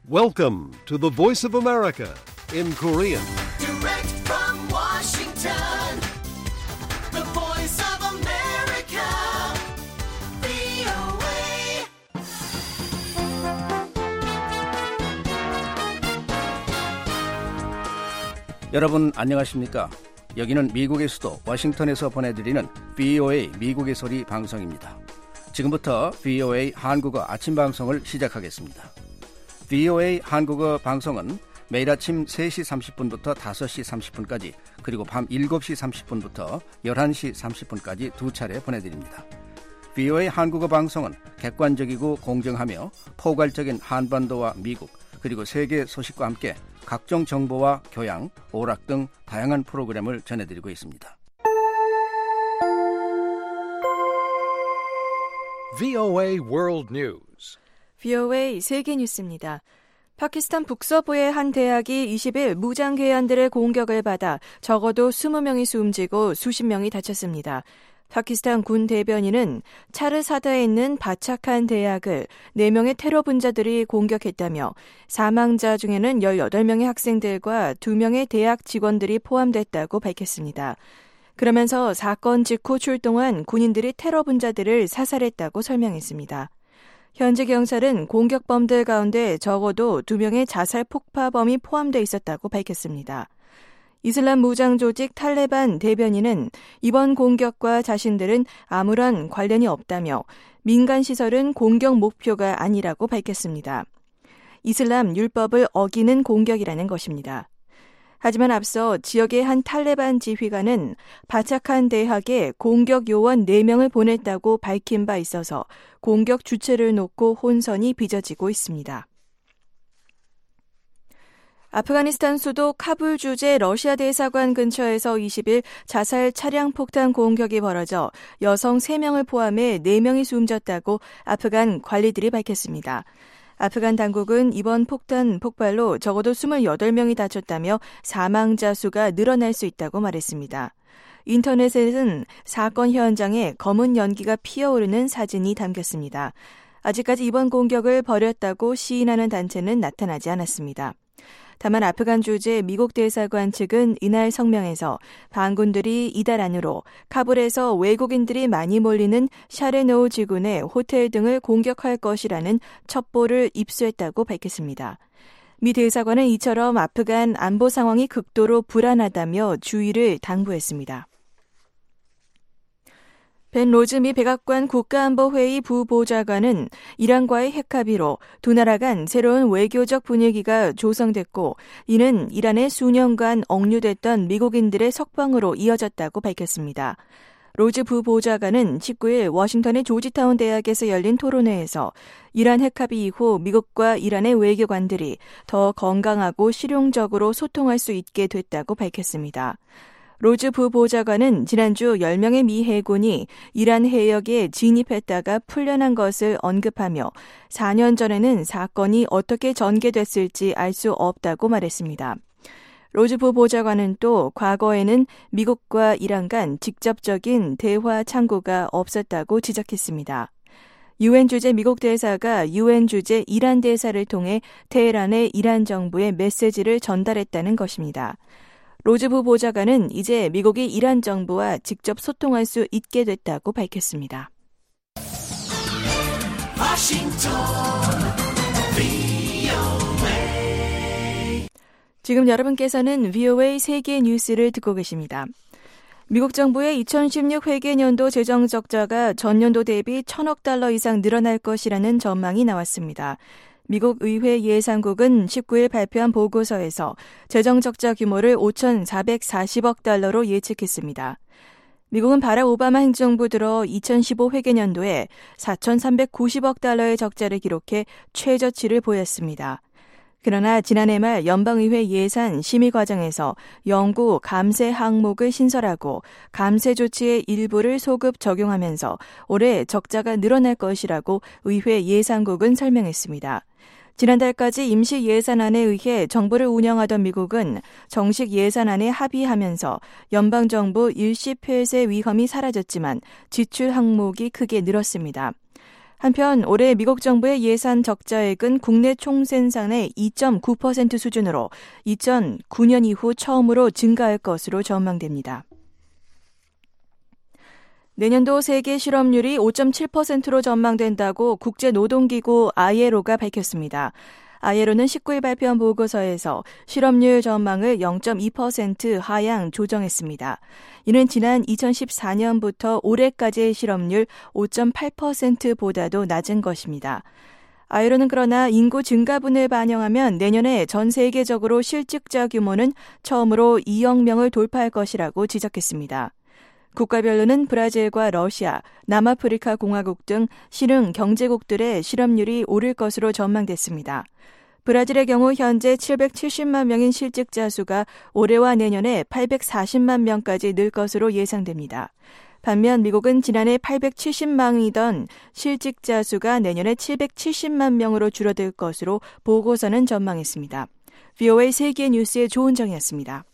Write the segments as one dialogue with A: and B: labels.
A: Welcome to the Voice of America in Korean.
B: Direct from Washington, the Voice of America, VOA.
C: 여러분 안녕하십니까? 여기는 미국의 수도 워싱턴에서 보내드리는 VOA 미국의 소리 방송입니다. 지금부터 VOA 한국어 아침 방송을 시작하겠습니다. VOA 한국어 방송은 매일 아침 3시 30분부터 5시 30분까지 그리고 밤 7시 30분부터 11시 30분까지 두 차례 보내드립니다. VOA 한국어 방송은 객관적이고 공정하며 포괄적인 한반도와 미국 그리고 세계 소식과 함께 각종 정보와 교양, 오락 등 다양한 프로그램을 전해드리고 있습니다.
A: VOA World News.
D: VOA 세계 뉴스입니다. 파키스탄 북서부의 한 대학이 20일 무장괴한들의 공격을 받아 적어도 20명이 숨지고 수십 명이 다쳤습니다. 파키스탄 군 대변인은 차르사다에 있는 바차칸 대학을 4명의 테러 분자들이 공격했다며 사망자 중에는 18명의 학생들과 2명의 대학 직원들이 포함됐다고 밝혔습니다. 그러면서 사건 직후 출동한 군인들이 테러 분자들을 사살했다고 설명했습니다. 현지 경찰은 공격범들 가운데 적어도 2명의 자살 폭파범이 포함되어 있었다고 밝혔습니다. 이슬람 무장 조직 탈레반 대변인은 이번 공격과 자신들은 아무런 관련이 없다며 민간 시설은 공격 목표가 아니라고 밝혔습니다. 이슬람 율법을 어기는 공격이라는 것입니다. 하지만 앞서 지역의 한 탈레반 지휘관은 바차칸 대학에 공격 요원 4명을 보냈다고 밝힌 바 있어서 공격 주체를 놓고 혼선이 빚어지고 있습니다. 아프가니스탄 수도 카불 주재 러시아 대사관 근처에서 20일 자살 차량 폭탄 공격이 벌어져 여성 3명을 포함해 4명이 숨졌다고 아프간 관리들이 밝혔습니다. 아프간 당국은 이번 폭탄 폭발로 적어도 28명이 다쳤다며 사망자 수가 늘어날 수 있다고 말했습니다. 인터넷에는 사건 현장에 검은 연기가 피어오르는 사진이 담겼습니다. 아직까지 이번 공격을 벌였다고 시인하는 단체는 나타나지 않았습니다. 다만 아프간 주재 미국 대사관 측은 이날 성명에서 반군들이 이달 안으로 카불에서 외국인들이 많이 몰리는 샤레노우 지군의 호텔 등을 공격할 것이라는 첩보를 입수했다고 밝혔습니다. 미 대사관은 이처럼 아프간 안보 상황이 극도로 불안하다며 주의를 당부했습니다. 벤 로즈 미 백악관 국가안보회의 부보좌관은 이란과의 핵합의로 두 나라 간 새로운 외교적 분위기가 조성됐고 이는 이란에 수년간 억류됐던 미국인들의 석방으로 이어졌다고 밝혔습니다. 로즈 부보좌관은 19일 워싱턴의 조지타운 대학에서 열린 토론회에서 이란 핵합의 이후 미국과 이란의 외교관들이 더 건강하고 실용적으로 소통할 수 있게 됐다고 밝혔습니다. 로즈 부보좌관은 지난주 10명의 미 해군이 이란 해역에 진입했다가 풀려난 것을 언급하며 4년 전에는 사건이 어떻게 전개됐을지 알 수 없다고 말했습니다. 로즈 부보좌관은 또 과거에는 미국과 이란 간 직접적인 대화 창구가 없었다고 지적했습니다. 유엔 주재 미국 대사가 유엔 주재 이란 대사를 통해 테헤란의 이란 정부의 메시지를 전달했다는 것입니다. 로즈 부보좌관은 이제 미국이 이란 정부와 직접 소통할 수 있게 됐다고 밝혔습니다. 지금 여러분께서는 VOA 세계 뉴스를 듣고 계십니다. 미국 정부의 2016 회계년도 재정 적자가 전년도 대비 1,000억 달러 이상 늘어날 것이라는 전망이 나왔습니다. 미국 의회 예산국은 19일 발표한 보고서에서 재정 적자 규모를 5,440억 달러로 예측했습니다. 미국은 바락 오바마 행정부 들어 2015 회계년도에 4,390억 달러의 적자를 기록해 최저치를 보였습니다. 그러나 지난해 말 연방의회 예산 심의 과정에서 연구 감세 항목을 신설하고 감세 조치의 일부를 소급 적용하면서 올해 적자가 늘어날 것이라고 의회 예산국은 설명했습니다. 지난달까지 임시 예산안에 의해 정부를 운영하던 미국은 정식 예산안에 합의하면서 연방정부 일시 폐쇄 위험이 사라졌지만 지출 항목이 크게 늘었습니다. 한편 올해 미국 정부의 예산 적자액은 국내 총생산의 2.9% 수준으로 2009년 이후 처음으로 증가할 것으로 전망됩니다. 내년도 세계 실업률이 5.7%로 전망된다고 국제노동기구 ILO가 밝혔습니다. ILO는 19일 발표한 보고서에서 실업률 전망을 0.2% 하향 조정했습니다. 이는 지난 2014년부터 올해까지의 실업률 5.8%보다도 낮은 것입니다. ILO는 그러나 인구 증가분을 반영하면 내년에 전 세계적으로 실직자 규모는 처음으로 2억 명을 돌파할 것이라고 지적했습니다. 국가별로는 브라질과 러시아, 남아프리카 공화국 등 신흥 경제국들의 실업률이 오를 것으로 전망됐습니다. 브라질의 경우 현재 770만 명인 실직자 수가 올해와 내년에 840만 명까지 늘 것으로 예상됩니다. 반면 미국은 지난해 870만이던 실직자 수가 내년에 770만 명으로 줄어들 것으로 보고서는 전망했습니다. VOA 세계 뉴스의 조은정이었습니다.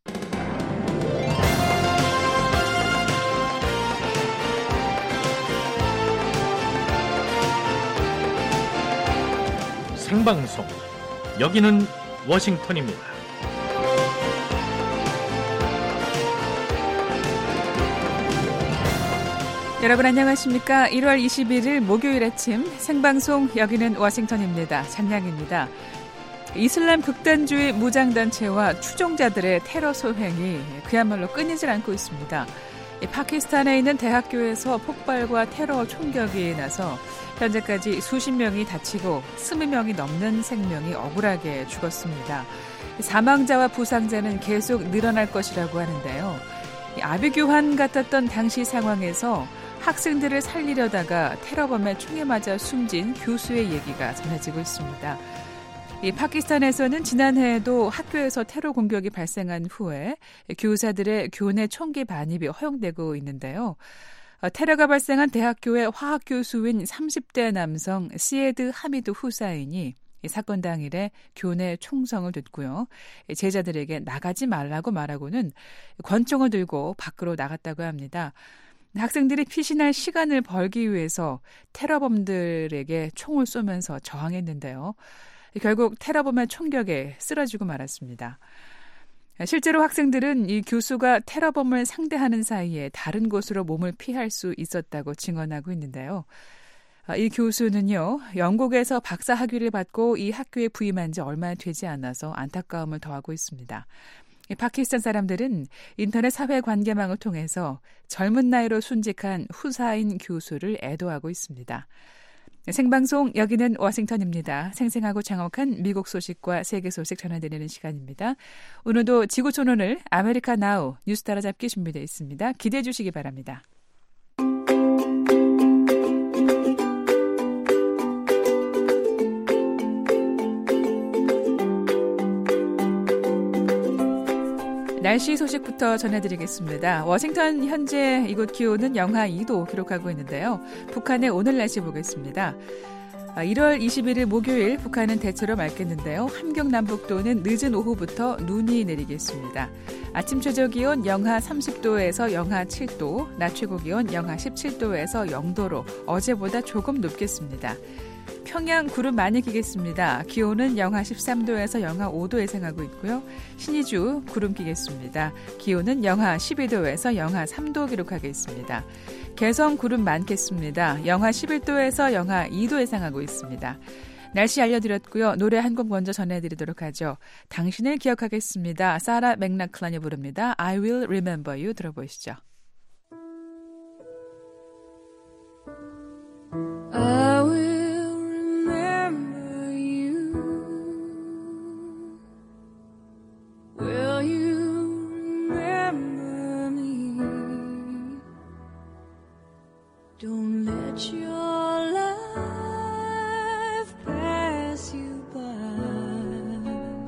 E: 생방송, 여기는 워싱턴입니다.
F: 여러분 안녕하십니까? 1월 21일 목요일 아침 생방송 여기는 워싱턴입니다. 장량입니다. 이슬람 극단주의 무장단체와 추종자들의 테러 소행이 그야말로 끊이질 않고 있습니다. 파키스탄에 있는 대학교에서 폭발과 테러 총격이 나서 현재까지 수십 명이 다치고 20명이 넘는 생명이 억울하게 죽었습니다. 사망자와 부상자는 계속 늘어날 것이라고 하는데요. 아비규환 같았던 당시 상황에서 학생들을 살리려다가 테러범에 총에 맞아 숨진 교수의 얘기가 전해지고 있습니다. 파키스탄에서는 지난해에도 학교에서 테러 공격이 발생한 후에 교사들의 교내 총기 반입이 허용되고 있는데요. 테러가 발생한 대학교의 화학 교수인 30대 남성 시에드 하미드 후사인이 사건 당일에 교내 총성을 듣고요. 제자들에게 나가지 말라고 말하고는 권총을 들고 밖으로 나갔다고 합니다. 학생들이 피신할 시간을 벌기 위해서 테러범들에게 총을 쏘면서 저항했는데요. 결국 테러범의 총격에 쓰러지고 말았습니다. 실제로 학생들은 이 교수가 테러범을 상대하는 사이에 다른 곳으로 몸을 피할 수 있었다고 증언하고 있는데요. 이 교수는요, 영국에서 박사 학위를 받고 이 학교에 부임한 지 얼마 되지 않아서 안타까움을 더하고 있습니다. 파키스탄 사람들은 인터넷 사회 관계망을 통해서 젊은 나이로 순직한 후사인 교수를 애도하고 있습니다. 생방송 여기는 워싱턴입니다. 생생하고 정확한 미국 소식과 세계 소식 전해드리는 시간입니다. 오늘도 지구촌오늘 아메리카 나우 뉴스 따라잡기 준비되어 있습니다. 기대해 주시기 바랍니다. 날씨 소식부터 전해드리겠습니다. 워싱턴 현재 이곳 기온은 영하 2도 기록하고 있는데요. 북한의 오늘 날씨 보겠습니다. 1월 21일 목요일 북한은 대체로 맑겠는데요. 함경 남북도는 늦은 오후부터 눈이 내리겠습니다. 아침 최저 기온 영하 30도에서 영하 7도, 낮 최고 기온 영하 17도에서 0도로 어제보다 조금 높겠습니다. 평양 구름 많이 끼겠습니다. 기온은 영하 13도에서 영하 5도 예상하고 있고요. 신의주 구름 끼겠습니다. 기온은 영하 12도에서 영하 3도 기록하겠습니다. 개성 구름 많겠습니다. 영하 11도에서 영하 2도 예상하고 있습니다. 날씨 알려드렸고요. 노래 한 곡 먼저 전해드리도록 하죠. 당신을 기억하겠습니다. 사라 맥락클란이 부릅니다. I will remember you 들어보시죠.
G: I will remember you. Will you remember me? Don't let your life pass you by.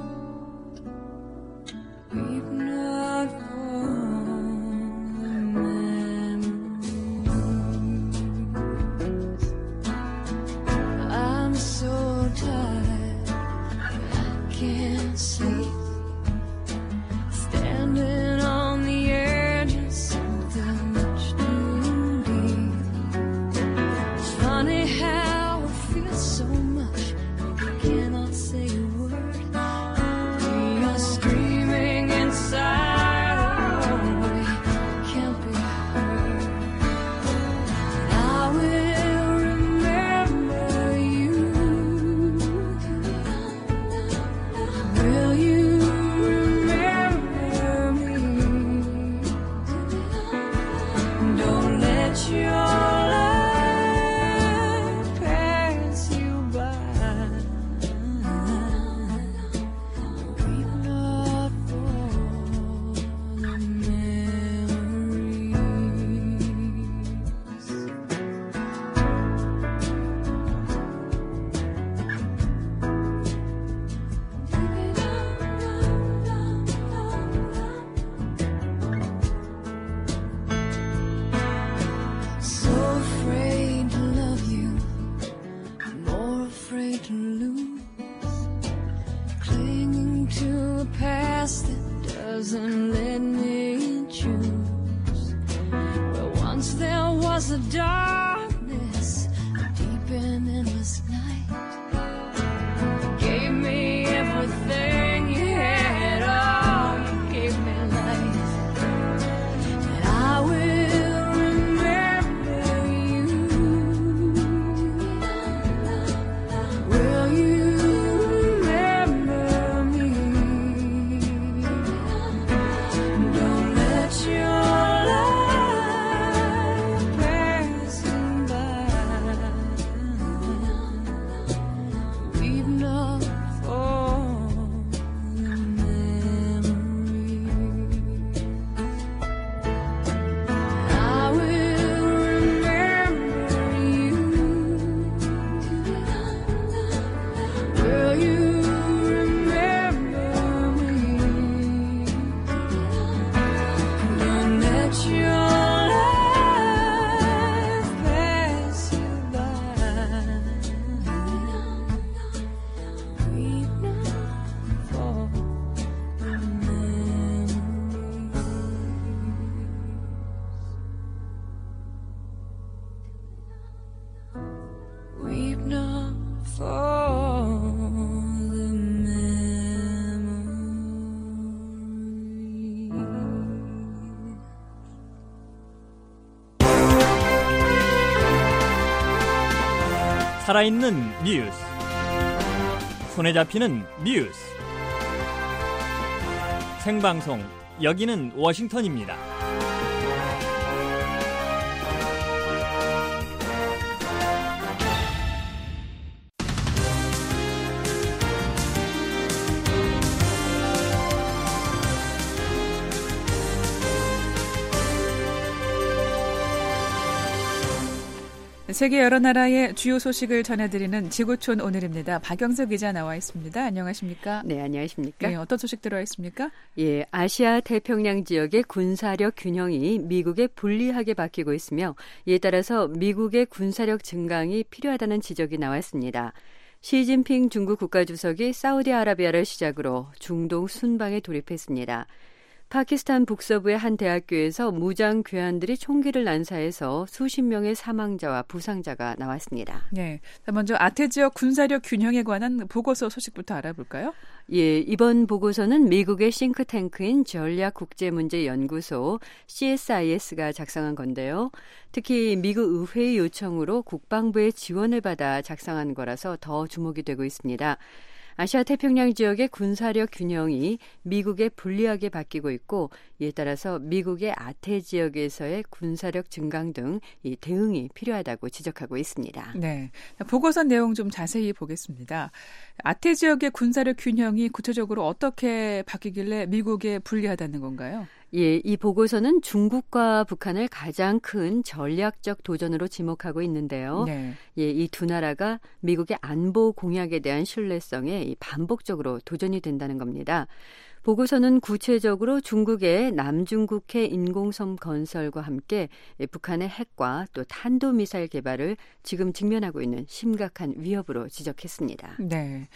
G: Weep not for the memories. I'm so tired, I can't sleep. Standing on the edge of something much too deep. It's funny how past that doesn't let me choose. Where once there was a darkness, a deep and endless night. Gave me everything you had, oh, you gave me life. And I will remember you. Will you remember me? Don't let your life pass you by. Weep not for the memory. I will remember you. Will you remember me? Don't let your life pass you by. Weep not for the memories. Weep not for the memories.
E: 살아있는 뉴스, 손에 잡히는 뉴스, 생방송 여기는 워싱턴입니다.
F: 세계 여러 나라의 주요 소식을 전해드리는 지구촌 오늘입니다. 박영석 기자 나와 있습니다. 안녕하십니까?
H: 네, 안녕하십니까?
F: 네, 어떤 소식 들어와 있습니까?
H: 예, 아시아 태평양 지역의 군사력 균형이 미국에 불리하게 바뀌고 있으며 이에 따라서 미국의 군사력 증강이 필요하다는 지적이 나왔습니다. 시진핑 중국 국가주석이 사우디아라비아를 시작으로 중동 순방에 돌입했습니다. 파키스탄 북서부의 한 대학교에서 무장 괴한들이 총기를 난사해서 수십 명의 사망자와 부상자가 나왔습니다.
F: 네, 먼저 아태 지역 군사력 균형에 관한 보고서 소식부터 알아볼까요?
H: 예, 이번 보고서는 미국의 싱크탱크인 전략국제문제연구소 CSIS가 작성한 건데요. 특히 미국 의회의 요청으로 국방부의 지원을 받아 작성한 거라서 더 주목이 되고 있습니다. 아시아 태평양 지역의 군사력 균형이 미국에 불리하게 바뀌고 있고 이에 따라서 미국의 아태 지역에서의 군사력 증강 등 이 대응이 필요하다고 지적하고 있습니다.
F: 네, 보고서 내용 좀 자세히 보겠습니다. 아태 지역의 군사력 균형이 구체적으로 어떻게 바뀌길래 미국에 불리하다는 건가요?
H: 예, 이 보고서는 중국과 북한을 가장 큰 전략적 도전으로 지목하고 있는데요.
F: 네.
H: 예, 이 두 나라가 미국의 안보 공약에 대한 신뢰성에 반복적으로 도전이 된다는 겁니다. 보고서는 구체적으로 중국의 남중국해 인공섬 건설과 함께 북한의 핵과 또 탄도미사일 개발을 지금 직면하고 있는 심각한 위협으로 지적했습니다.
F: 네,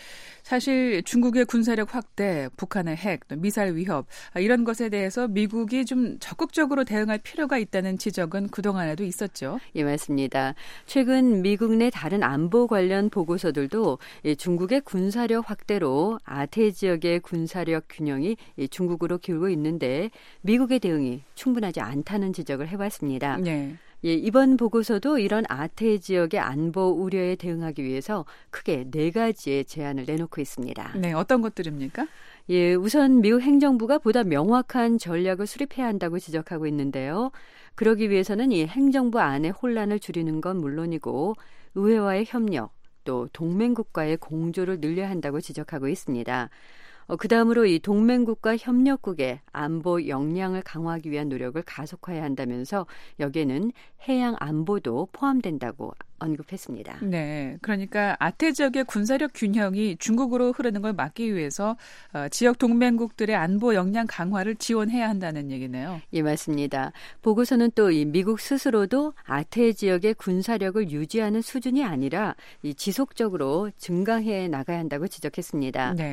F: 사실 중국의 군사력 확대, 북한의 핵, 또 미사일 위협 이런 것에 대해서 미국이 좀 적극적으로 대응할 필요가 있다는 지적은 그동안에도 있었죠.
H: 예, 맞습니다. 최근 미국 내 다른 안보 관련 보고서들도 중국의 군사력 확대로 아태 지역의 군사력 균형이 중국으로 기울고 있는데 미국의 대응이 충분하지 않다는 지적을 해왔습니다.
F: 네.
H: 예, 이번 보고서도 이런 아태 지역의 안보 우려에 대응하기 위해서 크게 4가지의 제안을 내놓고 있습니다.
F: 네, 어떤 것들입니까?
H: 예, 우선 미국 행정부가 보다 명확한 전략을 수립해야 한다고 지적하고 있는데요. 그러기 위해서는 이 행정부 안의 혼란을 줄이는 건 물론이고 의회와의 협력, 또 동맹국과의 공조를 늘려야 한다고 지적하고 있습니다. 그다음으로 이 동맹국과 협력국의 안보 역량을 강화하기 위한 노력을 가속화해야 한다면서 여기에는 해양 안보도 포함된다고 언급했습니다.
F: 네, 그러니까 아태 지역의 군사력 균형이 중국으로 흐르는 걸 막기 위해서 지역 동맹국들의 안보 역량 강화를 지원해야 한다는 얘기네요.
H: 예, 맞습니다. 보고서는 또 이 미국 스스로도 아태 지역의 군사력을 유지하는 수준이 아니라 이 지속적으로 증강해 나가야 한다고 지적했습니다.
F: 네.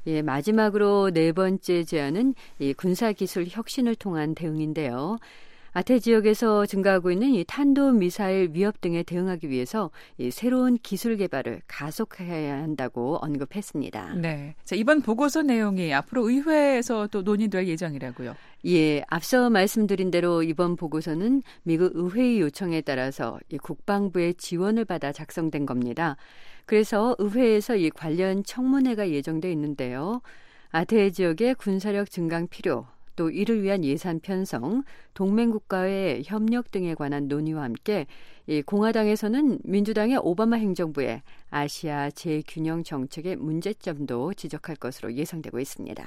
H: 예, 마지막으로 네 번째 제안은 이 군사기술 혁신을 통한 대응인데요. 아태 지역에서 증가하고 있는 이 탄도미사일 위협 등에 대응하기 위해서 이 새로운 기술 개발을 가속해야 한다고 언급했습니다.
F: 네. 자, 이번 보고서 내용이 앞으로 의회에서 또 논의될 예정이라고요.
H: 예, 앞서 말씀드린 대로 이번 보고서는 미국 의회의 요청에 따라서 이 국방부의 지원을 받아 작성된 겁니다. 그래서 의회에서 이 관련 청문회가 예정돼 있는데요. 아태 지역의 군사력 증강 필요, 또 이를 위한 예산 편성, 동맹국가의 협력 등에 관한 논의와 함께 이 공화당에서는 민주당의 오바마 행정부의 아시아 재균형 정책의 문제점도 지적할 것으로 예상되고 있습니다.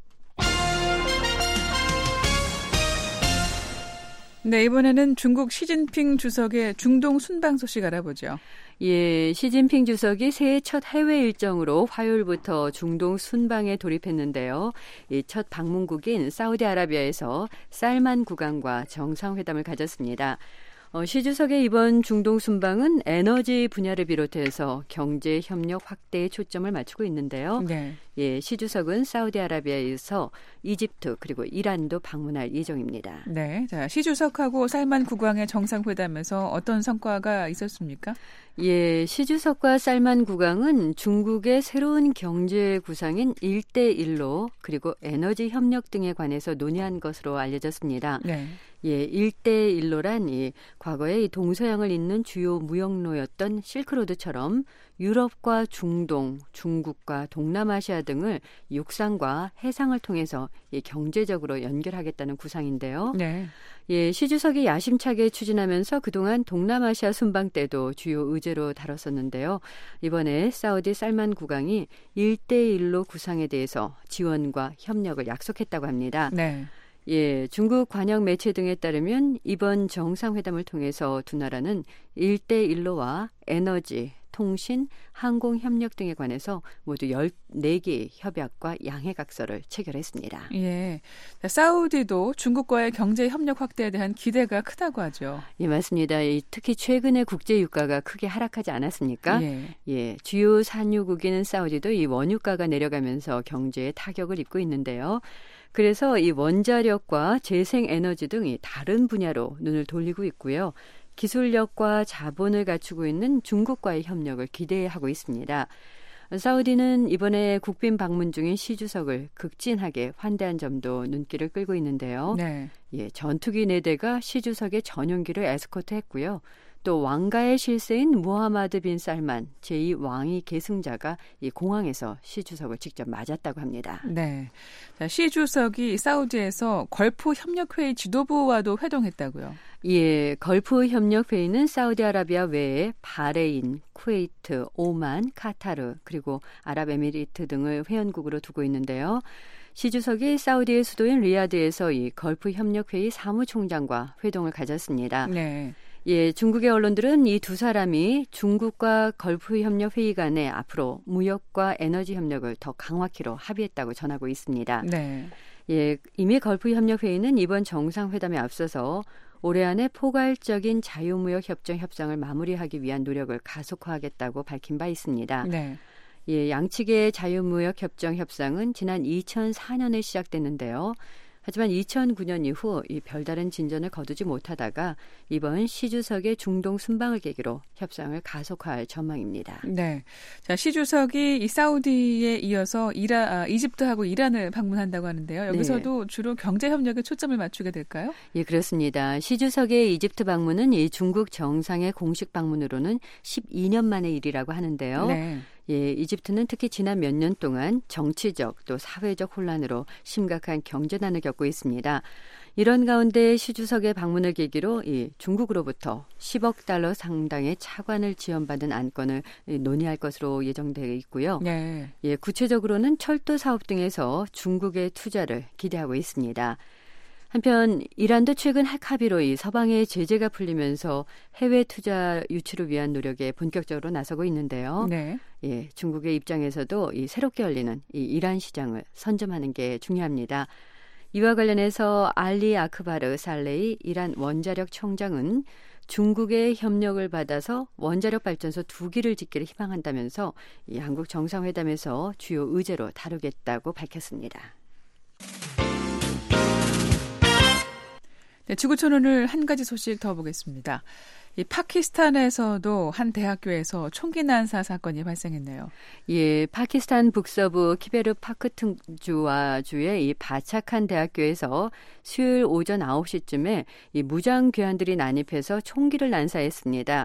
F: 네, 이번에는 중국 시진핑 주석의 중동 순방 소식 알아보죠.
H: 예, 시진핑 주석이 새해 첫 해외 일정으로 화요일부터 중동 순방에 돌입했는데요. 이 첫 방문국인 사우디아라비아에서 살만 국왕과 정상회담을 가졌습니다. 시 주석의 이번 중동 순방은 에너지 분야를 비롯해서 경제 협력 확대에 초점을 맞추고 있는데요.
F: 네.
H: 예, 시 주석은 사우디아라비아에서 이집트 그리고 이란도 방문할 예정입니다.
F: 네. 자, 시 주석하고 살만 국왕의 정상회담에서 어떤 성과가 있었습니까?
H: 예, 시 주석과 살만 국왕은 중국의 새로운 경제 구상인 1대1로 그리고 에너지 협력 등에 관해서 논의한 것으로 알려졌습니다.
F: 네.
H: 예, 1대1로란 이 과거에 이 동서양을 잇는 주요 무역로였던 실크로드처럼 유럽과 중동, 중국과 동남아시아 등을 육상과 해상을 통해서 이 경제적으로 연결하겠다는 구상인데요.
F: 네.
H: 예, 시 주석이 야심차게 추진하면서 그동안 동남아시아 순방 때도 주요 의제로 다뤘었는데요. 이번에 사우디 살만 국왕이 1대1로 구상에 대해서 지원과 협력을 약속했다고 합니다.
F: 네.
H: 예, 중국 관영 매체 등에 따르면 이번 정상회담을 통해서 두 나라는 1대1로와 에너지, 통신, 항공 협력 등에 관해서 모두 14개의 협약과 양해각서를 체결했습니다.
F: 예. 자, 사우디도 중국과의 경제 협력 확대에 대한 기대가 크다고 하죠.
H: 예, 맞습니다. 특히 최근에 국제 유가가 크게 하락하지 않았습니까?
F: 예.
H: 예, 주요 산유국인 사우디도 이 원유가가 내려가면서 경제에 타격을 입고 있는데요. 그래서 이 원자력과 재생에너지 등 이 다른 분야로 눈을 돌리고 있고요. 기술력과 자본을 갖추고 있는 중국과의 협력을 기대하고 있습니다. 사우디는 이번에 국빈 방문 중인 시 주석을 극진하게 환대한 점도 눈길을 끌고 있는데요.
F: 네.
H: 예, 전투기 4대가 시 주석의 전용기를 에스코트했고요. 또 왕가의 실세인 무하마드 빈 살만 제2왕위 계승자가 이 공항에서 시 주석을 직접 맞았다고 합니다.
F: 네. 자, 시 주석이 사우디에서 걸프 협력회의 지도부와도 회동했다고요.
H: 예, 걸프 협력회의는 사우디아라비아 외에 바레인, 쿠웨이트, 오만, 카타르 그리고 아랍에미리트 등을 회원국으로 두고 있는데요. 시 주석이 사우디의 수도인 리야드에서 이 걸프 협력회의 사무총장과 회동을 가졌습니다.
F: 네.
H: 예, 중국의 언론들은 이 두 사람이 중국과 걸프 협력 회의 간에 앞으로 무역과 에너지 협력을 더 강화키로 합의했다고 전하고 있습니다.
F: 네.
H: 예, 이미 걸프 협력 회의는 이번 정상회담에 앞서서 올해 안에 포괄적인 자유무역 협정 협상을 마무리하기 위한 노력을 가속화하겠다고 밝힌 바 있습니다.
F: 네.
H: 예, 양측의 자유무역 협정 협상은 지난 2004년에 시작됐는데요. 하지만 2009년 이후 이 별다른 진전을 거두지 못하다가 이번 시 주석의 중동 순방을 계기로 협상을 가속화할 전망입니다.
F: 네. 자, 시 주석이 이 사우디에 이어서 이집트하고 이란을 방문한다고 하는데요. 여기서도 주로 경제 협력에 초점을 맞추게 될까요?
H: 예, 그렇습니다. 시 주석의 이집트 방문은 이 중국 정상의 공식 방문으로는 12년 만의 일이라고 하는데요.
F: 네.
H: 예, 이집트는 특히 지난 몇 년 동안 정치적 또 사회적 혼란으로 심각한 경제난을 겪고 있습니다. 이런 가운데 시 주석의 방문을 계기로 이 중국으로부터 10억 달러 상당의 차관을 지원받은 안건을 논의할 것으로 예정되어 있고요.
F: 네.
H: 예, 구체적으로는 철도 사업 등에서 중국의 투자를 기대하고 있습니다. 한편 이란도 최근 핵 합의로 이 서방의 제재가 풀리면서 해외 투자 유치를 위한 노력에 본격적으로 나서고 있는데요.
F: 네.
H: 예, 중국의 입장에서도 이 새롭게 열리는 이 이란 시장을 선점하는 게 중요합니다. 이와 관련해서 알리 아크바르 살레이 이란 원자력 청장은 중국의 협력을 받아서 원자력 발전소 2기를 짓기를 희망한다면서 이 한국 정상회담에서 주요 의제로 다루겠다고 밝혔습니다.
F: 네, 지구촌 오늘 한 가지 소식 더 보겠습니다. 이 파키스탄에서도 한 대학교에서 총기 난사 사건이 발생했네요.
H: 예, 파키스탄 북서부 키베르 파크툰주와 주의 이 바차칸 대학교에서 수요일 오전 9시쯤에 이 무장 괴한들이 난입해서 총기를 난사했습니다.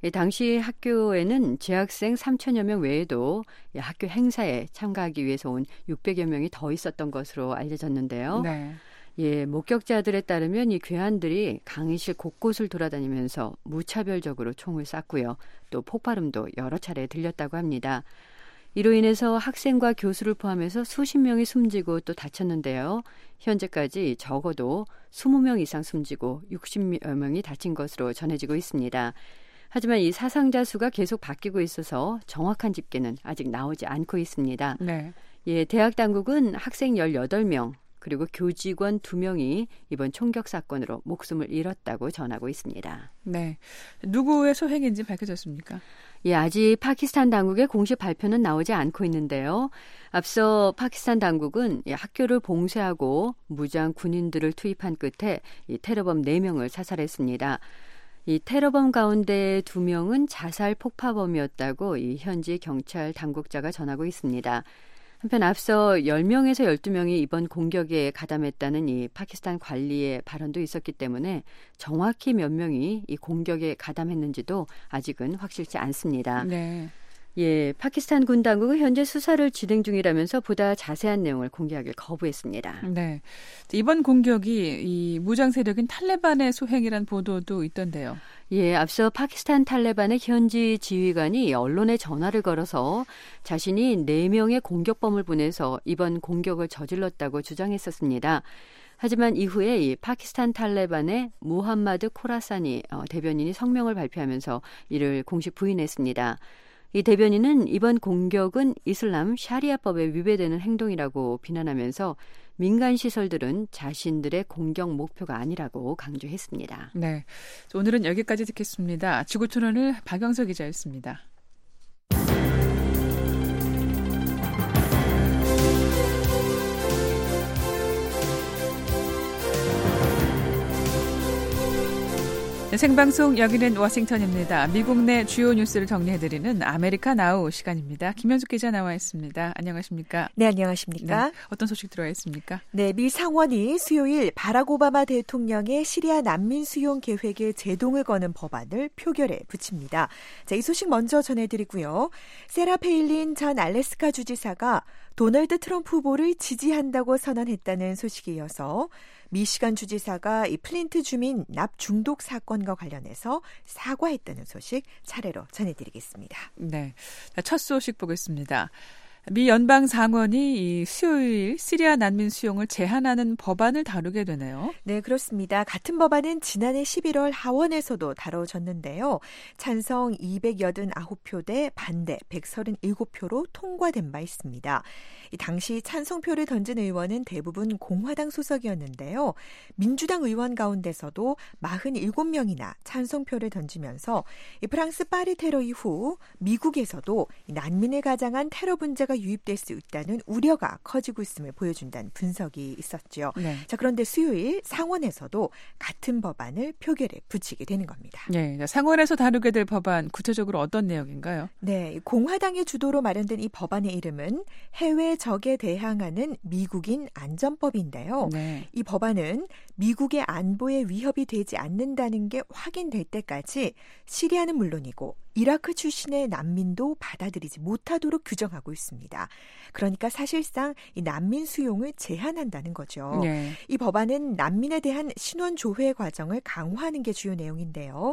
H: 당시 학교에는 재학생 3천여 명 외에도 학교 행사에 참가하기 위해서 온 600여 명이 더 있었던 것으로 알려졌는데요.
F: 네.
H: 예, 목격자들에 따르면 이 괴한들이 강의실 곳곳을 돌아다니면서 무차별적으로 총을 쐈고요. 또 폭발음도 여러 차례 들렸다고 합니다. 이로 인해서 학생과 교수를 포함해서 수십 명이 숨지고 또 다쳤는데요. 현재까지 적어도 20명 이상 숨지고 60여 명이 다친 것으로 전해지고 있습니다. 하지만 이 사상자 수가 계속 바뀌고 있어서 정확한 집계는 아직 나오지 않고 있습니다.
F: 네.
H: 예, 대학 당국은 학생 18명 그리고 교직원 2명이 이번 총격 사건으로 목숨을 잃었다고 전하고 있습니다.
F: 네. 누구의 소행인지 밝혀졌습니까?
H: 예, 아직 파키스탄 당국의 공식 발표는 나오지 않고 있는데요. 앞서 파키스탄 당국은 학교를 봉쇄하고 무장 군인들을 투입한 끝에 이 테러범 4명을 사살했습니다. 이 테러범 가운데 2명은 자살 폭파범이었다고 이 현지 경찰 당국자가 전하고 있습니다. 한편 앞서 10명에서 12명이 이번 공격에 가담했다는 이 파키스탄 관리의 발언도 있었기 때문에 정확히 몇 명이 이 공격에 가담했는지도 아직은 확실치 않습니다.
F: 네.
H: 예, 파키스탄 군 당국은 현재 수사를 진행 중이라면서 보다 자세한 내용을 공개하길 거부했습니다.
F: 네. 이번 공격이 이 무장 세력인 탈레반의 소행이란 보도도 있던데요.
H: 예, 앞서 파키스탄 탈레반의 현지 지휘관이 언론에 전화를 걸어서 자신이 4명의 공격범을 보내서 이번 공격을 저질렀다고 주장했었습니다. 하지만 이후에 이 파키스탄 탈레반의 무함마드 코라사니 대변인이 성명을 발표하면서 이를 공식 부인했습니다. 이 대변인은 이번 공격은 이슬람 샤리아법에 위배되는 행동이라고 비난하면서 민간 시설들은 자신들의 공격 목표가 아니라고 강조했습니다.
F: 네, 오늘은 여기까지 듣겠습니다. 지구촌 오늘 박영석 기자였습니다. 네, 생방송 여기는 워싱턴입니다. 미국 내 주요 뉴스를 정리해드리는 아메리카 나우 시간입니다. 김현숙 기자 나와 있습니다. 안녕하십니까?
I: 네, 안녕하십니까?
F: 네, 어떤 소식 들어와 있습니까?
I: 네, 미 상원이 수요일 바락 오바마 대통령의 시리아 난민 수용 계획에 제동을 거는 법안을 표결에 붙입니다. 자, 이 소식 먼저 전해드리고요. 세라 페일린 전 알래스카 주지사가 도널드 트럼프 후보를 지지한다고 선언했다는 소식에 이어서 미시간 주지사가 이 플린트 주민 납 중독 사건과 관련해서 사과했다는 소식 차례로 전해드리겠습니다.
F: 네, 첫 소식 보겠습니다. 미 연방 상원이 이 수요일 시리아 난민 수용을 제한하는 법안을 다루게 되네요.
I: 네, 그렇습니다. 같은 법안은 지난해 11월 하원에서도 다뤄졌는데요. 찬성 289표 대 반대 137표로 통과된 바 있습니다. 당시 찬성표를 던진 의원은 대부분 공화당 소속이었는데요. 민주당 의원 가운데서도 47명이나 찬성표를 던지면서 프랑스 파리 테러 이후 미국에서도 난민을 가장한 테러 문제가 유입될 수 있다는 우려가 커지고 있음을 보여준다는 분석이 있었죠.
F: 네.
I: 자, 그런데 수요일 상원에서도 같은 법안을 표결에 붙이게 되는 겁니다.
F: 네, 상원에서 다루게 될 법안 구체적으로 어떤 내용인가요?
I: 네, 공화당의 주도로 마련된 이 법안의 이름은 해외 적에 대항하는 미국인 안전법인데요.
F: 네.
I: 이 법안은 미국의 안보에 위협이 되지 않는다는 게 확인될 때까지 시리아는 물론이고 이라크 출신의 난민도 받아들이지 못하도록 규정하고 있습니다. 그러니까 사실상 이 난민 수용을 제한한다는 거죠.
F: 네.
I: 이 법안은 난민에 대한 신원 조회 과정을 강화하는 게 주요 내용인데요.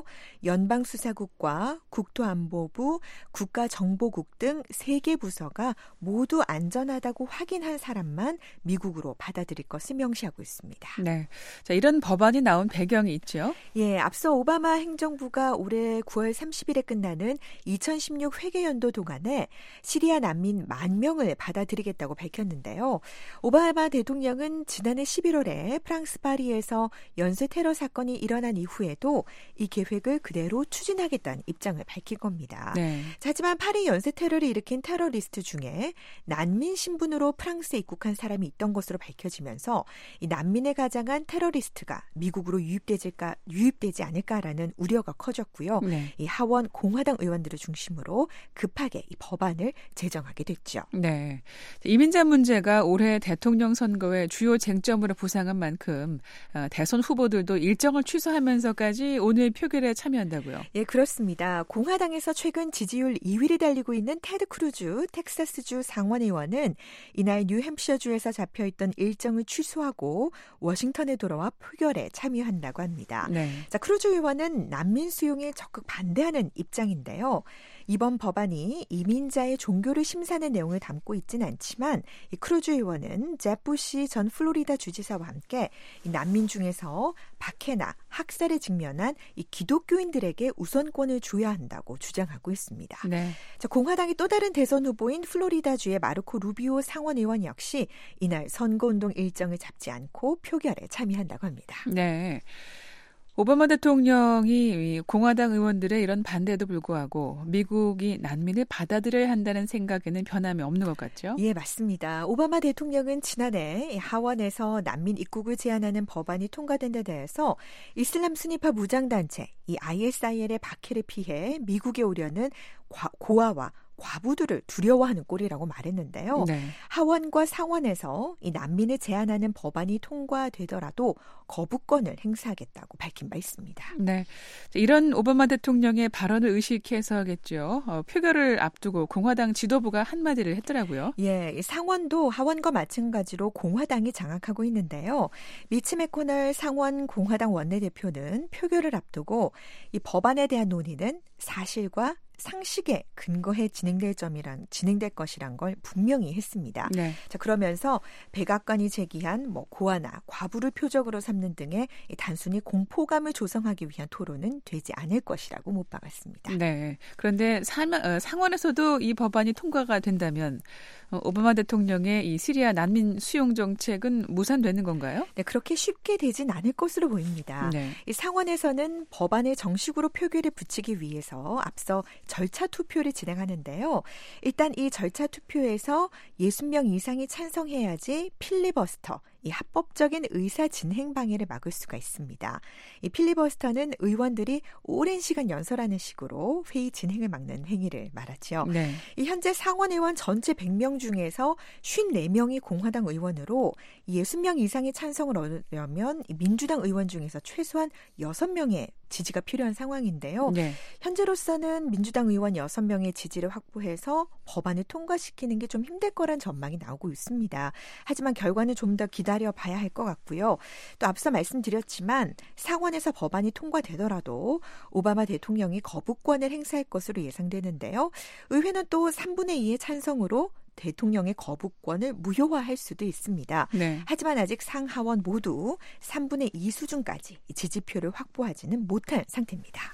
I: 연방수사국과 국토안보부, 국가정보국 등 3개 부서가 모두 안전하다고 확인한 사람만 미국으로 받아들일 것을 명시하고 있습니다.
F: 네, 자, 이런 법안이 나온 배경이 있죠.
I: 예, 앞서 오바마 행정부가 올해 9월 30일에 끝난 시리아는 2016 회계연도 동안에 시리아 난민 10,000명을 받아들이겠다고 밝혔는데요. 오바마 대통령은 지난해 11월에 프랑스 파리에서 연쇄 테러 사건이 일어난 이후에도 이 계획을 그대로 추진하겠다는 입장을 밝힌 겁니다.
F: 네.
I: 하지만 파리 연쇄 테러를 일으킨 테러리스트 중에 난민 신분으로 프랑스에 입국한 사람이 있던 것으로 밝혀지면서 이 난민에 가장한 테러리스트가 미국으로 유입되지 않을까라는 우려가 커졌고요.
F: 네.
I: 이 하원 공화당 의원들을 중심으로 급하게 이 법안을 제정하게 됐죠.
F: 네. 이민자 문제가 올해 대통령 선거의 주요 쟁점으로 부상한 만큼 대선 후보들도 일정을 취소하면서까지 오늘 표결에 참여한다고요.
I: 예, 그렇습니다. 공화당에서 최근 지지율 2위를 달리고 있는 테드 크루즈 텍사스주 상원의원은 이날 뉴햄셔주에서 잡혀있던 일정을 취소하고 워싱턴에 돌아와 표결에 참여한다고 합니다.
F: 네.
I: 자, 크루즈 의원은 난민 수용에 적극 반대하는 입장인데요. 이번 법안이 이민자의 종교를 심사하는 내용을 담고 있지는 않지만 이 크루즈 의원은 제프 부시 전 플로리다 주지사와 함께 이 난민 중에서 박해나 학살에 직면한 이 기독교인들에게 우선권을 줘야 한다고 주장하고 있습니다.
F: 네.
I: 자, 공화당의 또 다른 대선 후보인 플로리다주의 마르코 루비오 상원 의원 역시 이날 선거운동 일정을 잡지 않고 표결에 참여한다고 합니다.
F: 네. 오바마 대통령이 공화당 의원들의 이런 반대에도 불구하고 미국이 난민을 받아들여야 한다는 생각에는 변함이 없는 것 같죠?
I: 예, 맞습니다. 오바마 대통령은 지난해 하원에서 난민 입국을 제한하는 법안이 통과된 데 대해서 이슬람 순위파 무장단체 이 ISIL의 박해를 피해 미국에 오려는 고아와 과부들을 두려워하는 꼴이라고 말했는데요.
F: 네.
I: 하원과 상원에서 이 난민을 제한하는 법안이 통과되더라도 거부권을 행사하겠다고 밝힌 바 있습니다.
F: 네, 이런 오바마 대통령의 발언을 의식해서겠죠. 표결을 앞두고 공화당 지도부가 한마디를 했더라고요.
I: 예, 상원도 하원과 마찬가지로 공화당이 장악하고 있는데요. 미치 메코널 상원 공화당 원내대표는 표결을 앞두고 이 법안에 대한 논의는 사실과 상식에 근거해 진행될 것이란 걸 분명히 했습니다.
F: 네.
I: 자, 그러면서 백악관이 제기한 고아나 과부를 표적으로 삼는 등의 단순히 공포감을 조성하기 위한 토론은 되지 않을 것이라고 못 박았습니다.
F: 네. 그런데 상원에서도 이 법안이 통과가 된다면 오바마 대통령의 이 시리아 난민 수용 정책은 무산되는 건가요?
I: 네, 그렇게 쉽게 되진 않을 것으로 보입니다.
F: 네.
I: 이 상원에서는 법안을 정식으로 표결에 붙이기 위해서 앞서 절차 투표를 진행하는데요. 일단 이 절차 투표에서 60명 이상이 찬성해야지 필리버스터, 이 합법적인 의사 진행 방해를 막을 수가 있습니다. 이 필리버스터는 의원들이 오랜 시간 연설하는 식으로 회의 진행을 막는 행위를 말하죠.
F: 네.
I: 이 현재 상원 의원 전체 100명 중에서 54명이 공화당 의원으로 60명 이상의 찬성을 얻으려면 민주당 의원 중에서 최소한 6명의 지지가 필요한 상황인데요.
F: 네.
I: 현재로서는 민주당 의원 6명의 지지를 확보해서 법안을 통과시키는 게 좀 힘들 거란 전망이 나오고 있습니다. 하지만 결과는 좀 더 기다려봐야 할 것 같고요. 또 앞서 말씀드렸지만 상원에서 법안이 통과되더라도 오바마 대통령이 거부권을 행사할 것으로 예상되는데요. 의회는 또 3분의 2의 찬성으로 대통령의 거부권을 무효화할 수도 있습니다.
F: 네.
I: 하지만 아직 상하원 모두 3분의 2 수준까지 지지표를 확보하지는 못한 상태입니다.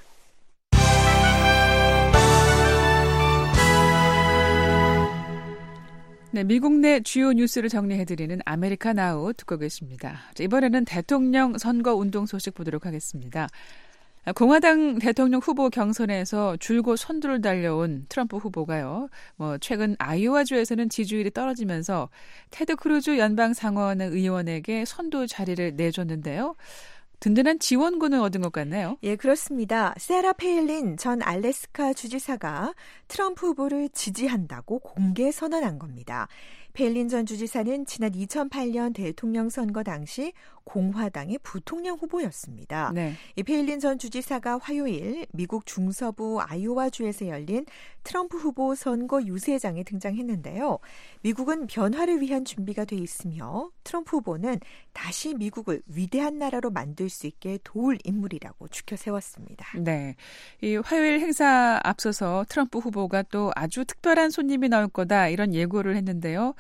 F: 네, 미국 내 주요 뉴스를 정리해드리는 아메리카 나우 듣고 계십니다. 이번에는 대통령 선거 운동 소식 보도록 하겠습니다. 공화당 대통령 후보 경선에서 줄곧 선두를 달려온 트럼프 후보가요. 최근 아이오와주에서는 지지율이 떨어지면서 테드 크루즈 연방 상원 의원에게 선두 자리를 내줬는데요. 든든한 지원군을 얻은 것 같네요.
I: 예, 그렇습니다. 세라 페일린 전 알래스카 주지사가 트럼프 후보를 지지한다고 공개 선언한 겁니다. 페일린 전 주지사는 지난 2008년 대통령 선거 당시 공화당의 부통령 후보였습니다.
F: 네.
I: 이 페일린 전 주지사가 화요일 미국 중서부 아이오와주에서 열린 트럼프 후보 선거 유세장에 등장했는데요. 미국은 변화를 위한 준비가 돼 있으며 트럼프 후보는 다시 미국을 위대한 나라로 만들 수 있게 도울 인물이라고 추켜 세웠습니다.
F: 네, 이 화요일 행사 앞서서 트럼프 후보가 또 아주 특별한 손님이 나올 거다 이런 예고를 했는데요.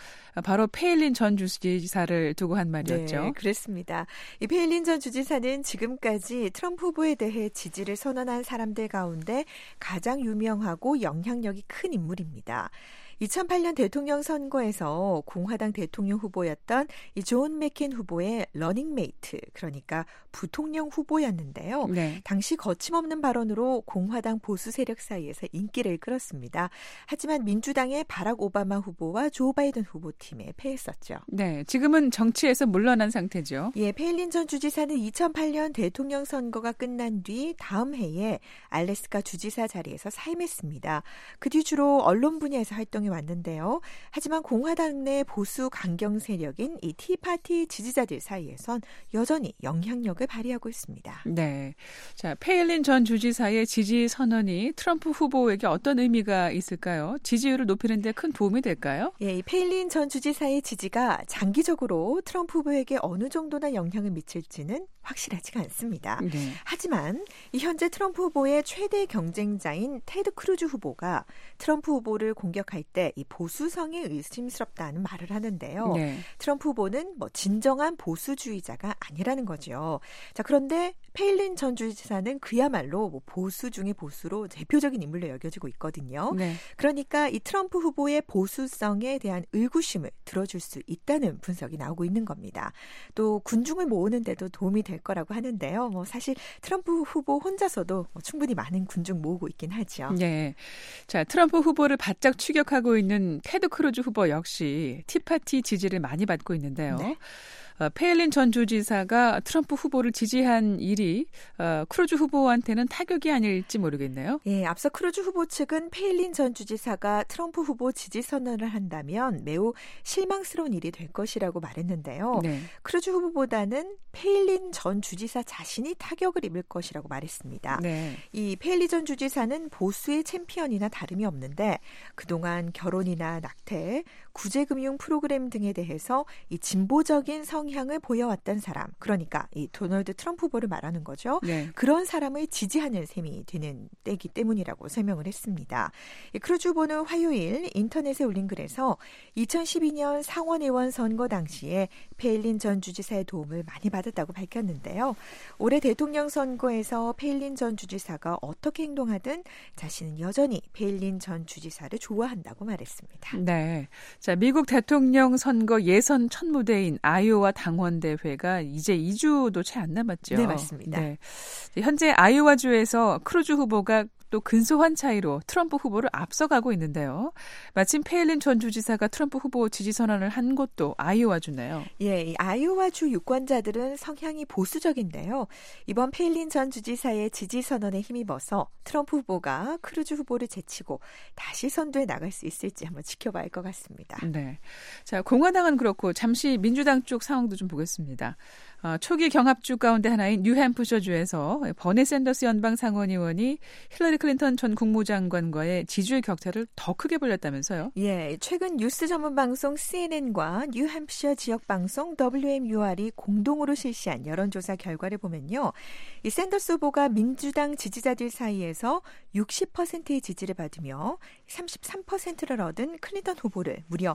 F: 바로 페일린 전 주지사를 두고 한 말이었죠.
I: 네, 그렇습니다. 이 페일린 전 주지사는 지금까지 트럼프 후보에 대해 지지를 선언한 사람들 가운데 가장 유명하고 영향력이 큰 인물입니다. 2008년 대통령 선거에서 공화당 대통령 후보였던 이 존 맥케인 후보의 러닝메이트, 그러니까 부통령 후보였는데요.
F: 네.
I: 당시 거침없는 발언으로 공화당 보수 세력 사이에서 인기를 끌었습니다. 하지만 민주당의 바락 오바마 후보와 조 바이든 후보팀에 패했었죠.
F: 네, 지금은 정치에서 물러난 상태죠.
I: 예, 페일린 전 주지사는 2008년 대통령 선거가 끝난 뒤 다음 해에 알래스카 주지사 자리에서 사임했습니다. 그 뒤 주로 언론 분야에서 활동해 왔는데요. 하지만 공화당 내 보수 강경 세력인 이 티파티 지지자들 사이에선 여전히 영향력을 발휘하고 있습니다.
F: 네, 자 페일린 전 주지사의 지지 선언이 트럼프 후보에게 어떤 의미가 있을까요? 지지율을 높이는 데 큰 도움이 될까요?
I: 예, 이 페일린 전 주지사의 지지가 장기적으로 트럼프 후보에게 어느 정도나 영향을 미칠지는 확실하지가 않습니다.
F: 네.
I: 하지만 이 현재 트럼프 후보의 최대 경쟁자인 테드 크루즈 후보가 트럼프 후보를 공격할 때 이 보수성이 의심스럽다는 말을 하는데요.
F: 네.
I: 트럼프 후보는 진정한 보수주의자가 아니라는 거죠. 자, 그런데 페일린 전 주지사는 그야말로 보수 중의 보수로 대표적인 인물로 여겨지고 있거든요.
F: 네.
I: 그러니까 이 트럼프 후보의 보수성에 대한 의구심을 들어줄 수 있다는 분석이 나오고 있는 겁니다. 또 군중을 모으는 데도 도움이 될 거라고 하는데요. 사실 트럼프 후보 혼자서도 충분히 많은 군중 모으고 있긴 하죠.
F: 네. 자, 트럼프 후보를 바짝 추격하고 있는 테드 크루즈 후보 역시 티파티 지지를 많이 받고 있는데요.
I: 네.
F: 페일린 전 주지사가 트럼프 후보를 지지한 일이 크루즈 후보한테는 타격이 아닐지 모르겠네요.
I: 예, 앞서 크루즈 후보 측은 페일린 전 주지사가 트럼프 후보 지지 선언을 한다면 매우 실망스러운 일이 될 것이라고 말했는데요.
F: 네.
I: 크루즈 후보보다는 페일린 전 주지사 자신이 타격을 입을 것이라고 말했습니다.
F: 네.
I: 이 페일린 전 주지사는 보수의 챔피언이나 다름이 없는데 그동안 결혼이나 낙태, 구제금융 프로그램 등에 대해서 이 진보적인 성향을 보여왔던 사람, 그러니까 이 도널드 트럼프 후보를 말하는 거죠.
F: 네.
I: 그런 사람을 지지하는 셈이 되는 때이기 때문이라고 설명을 했습니다. 이 크루즈 후보는 화요일 인터넷에 올린 글에서 2012년 상원의원 선거 당시에 페일린 전 주지사의 도움을 많이 받았다고 밝혔는데요. 올해 대통령 선거에서 페일린 전 주지사가 어떻게 행동하든 자신은 여전히 페일린 전 주지사를 좋아한다고 말했습니다.
F: 네. 자, 미국 대통령 선거 예선 첫 무대인 아이오와 당원대회가 이제 2주도 채 안 남았죠.
I: 네, 맞습니다.
F: 네. 현재 아이오와주에서 크루즈 후보가 또 근소한 차이로 트럼프 후보를 앞서가고 있는데요. 마침 페일린 전 주지사가 트럼프 후보 지지 선언을 한 곳도 아이오와주네요.
I: 예, 이 아이오와주 유권자들은 성향이 보수적인데요. 이번 페일린 전 주지사의 지지 선언에 힘입어서 트럼프 후보가 크루즈 후보를 제치고 다시 선두에 나갈 수 있을지 한번 지켜봐야 할 것 같습니다.
F: 네. 자, 공화당은 그렇고 잠시 민주당 쪽 상황도 좀 보겠습니다. 초기 경합주 가운데 하나인 뉴햄프셔주에서 버니 샌더스 연방 상원의원이 힐러리 클린턴 전 국무장관과의 지지율 격차를 더 크게 벌렸다면서요?
I: 예, 최근 뉴스 전문 방송 CNN과 뉴햄프셔 지역 방송 WMUR이 공동으로 실시한 여론조사 결과를 보면요. 이 샌더스 후보가 민주당 지지자들 사이에서 60%의 지지를 받으며 33%를 얻은 클린턴 후보를 무려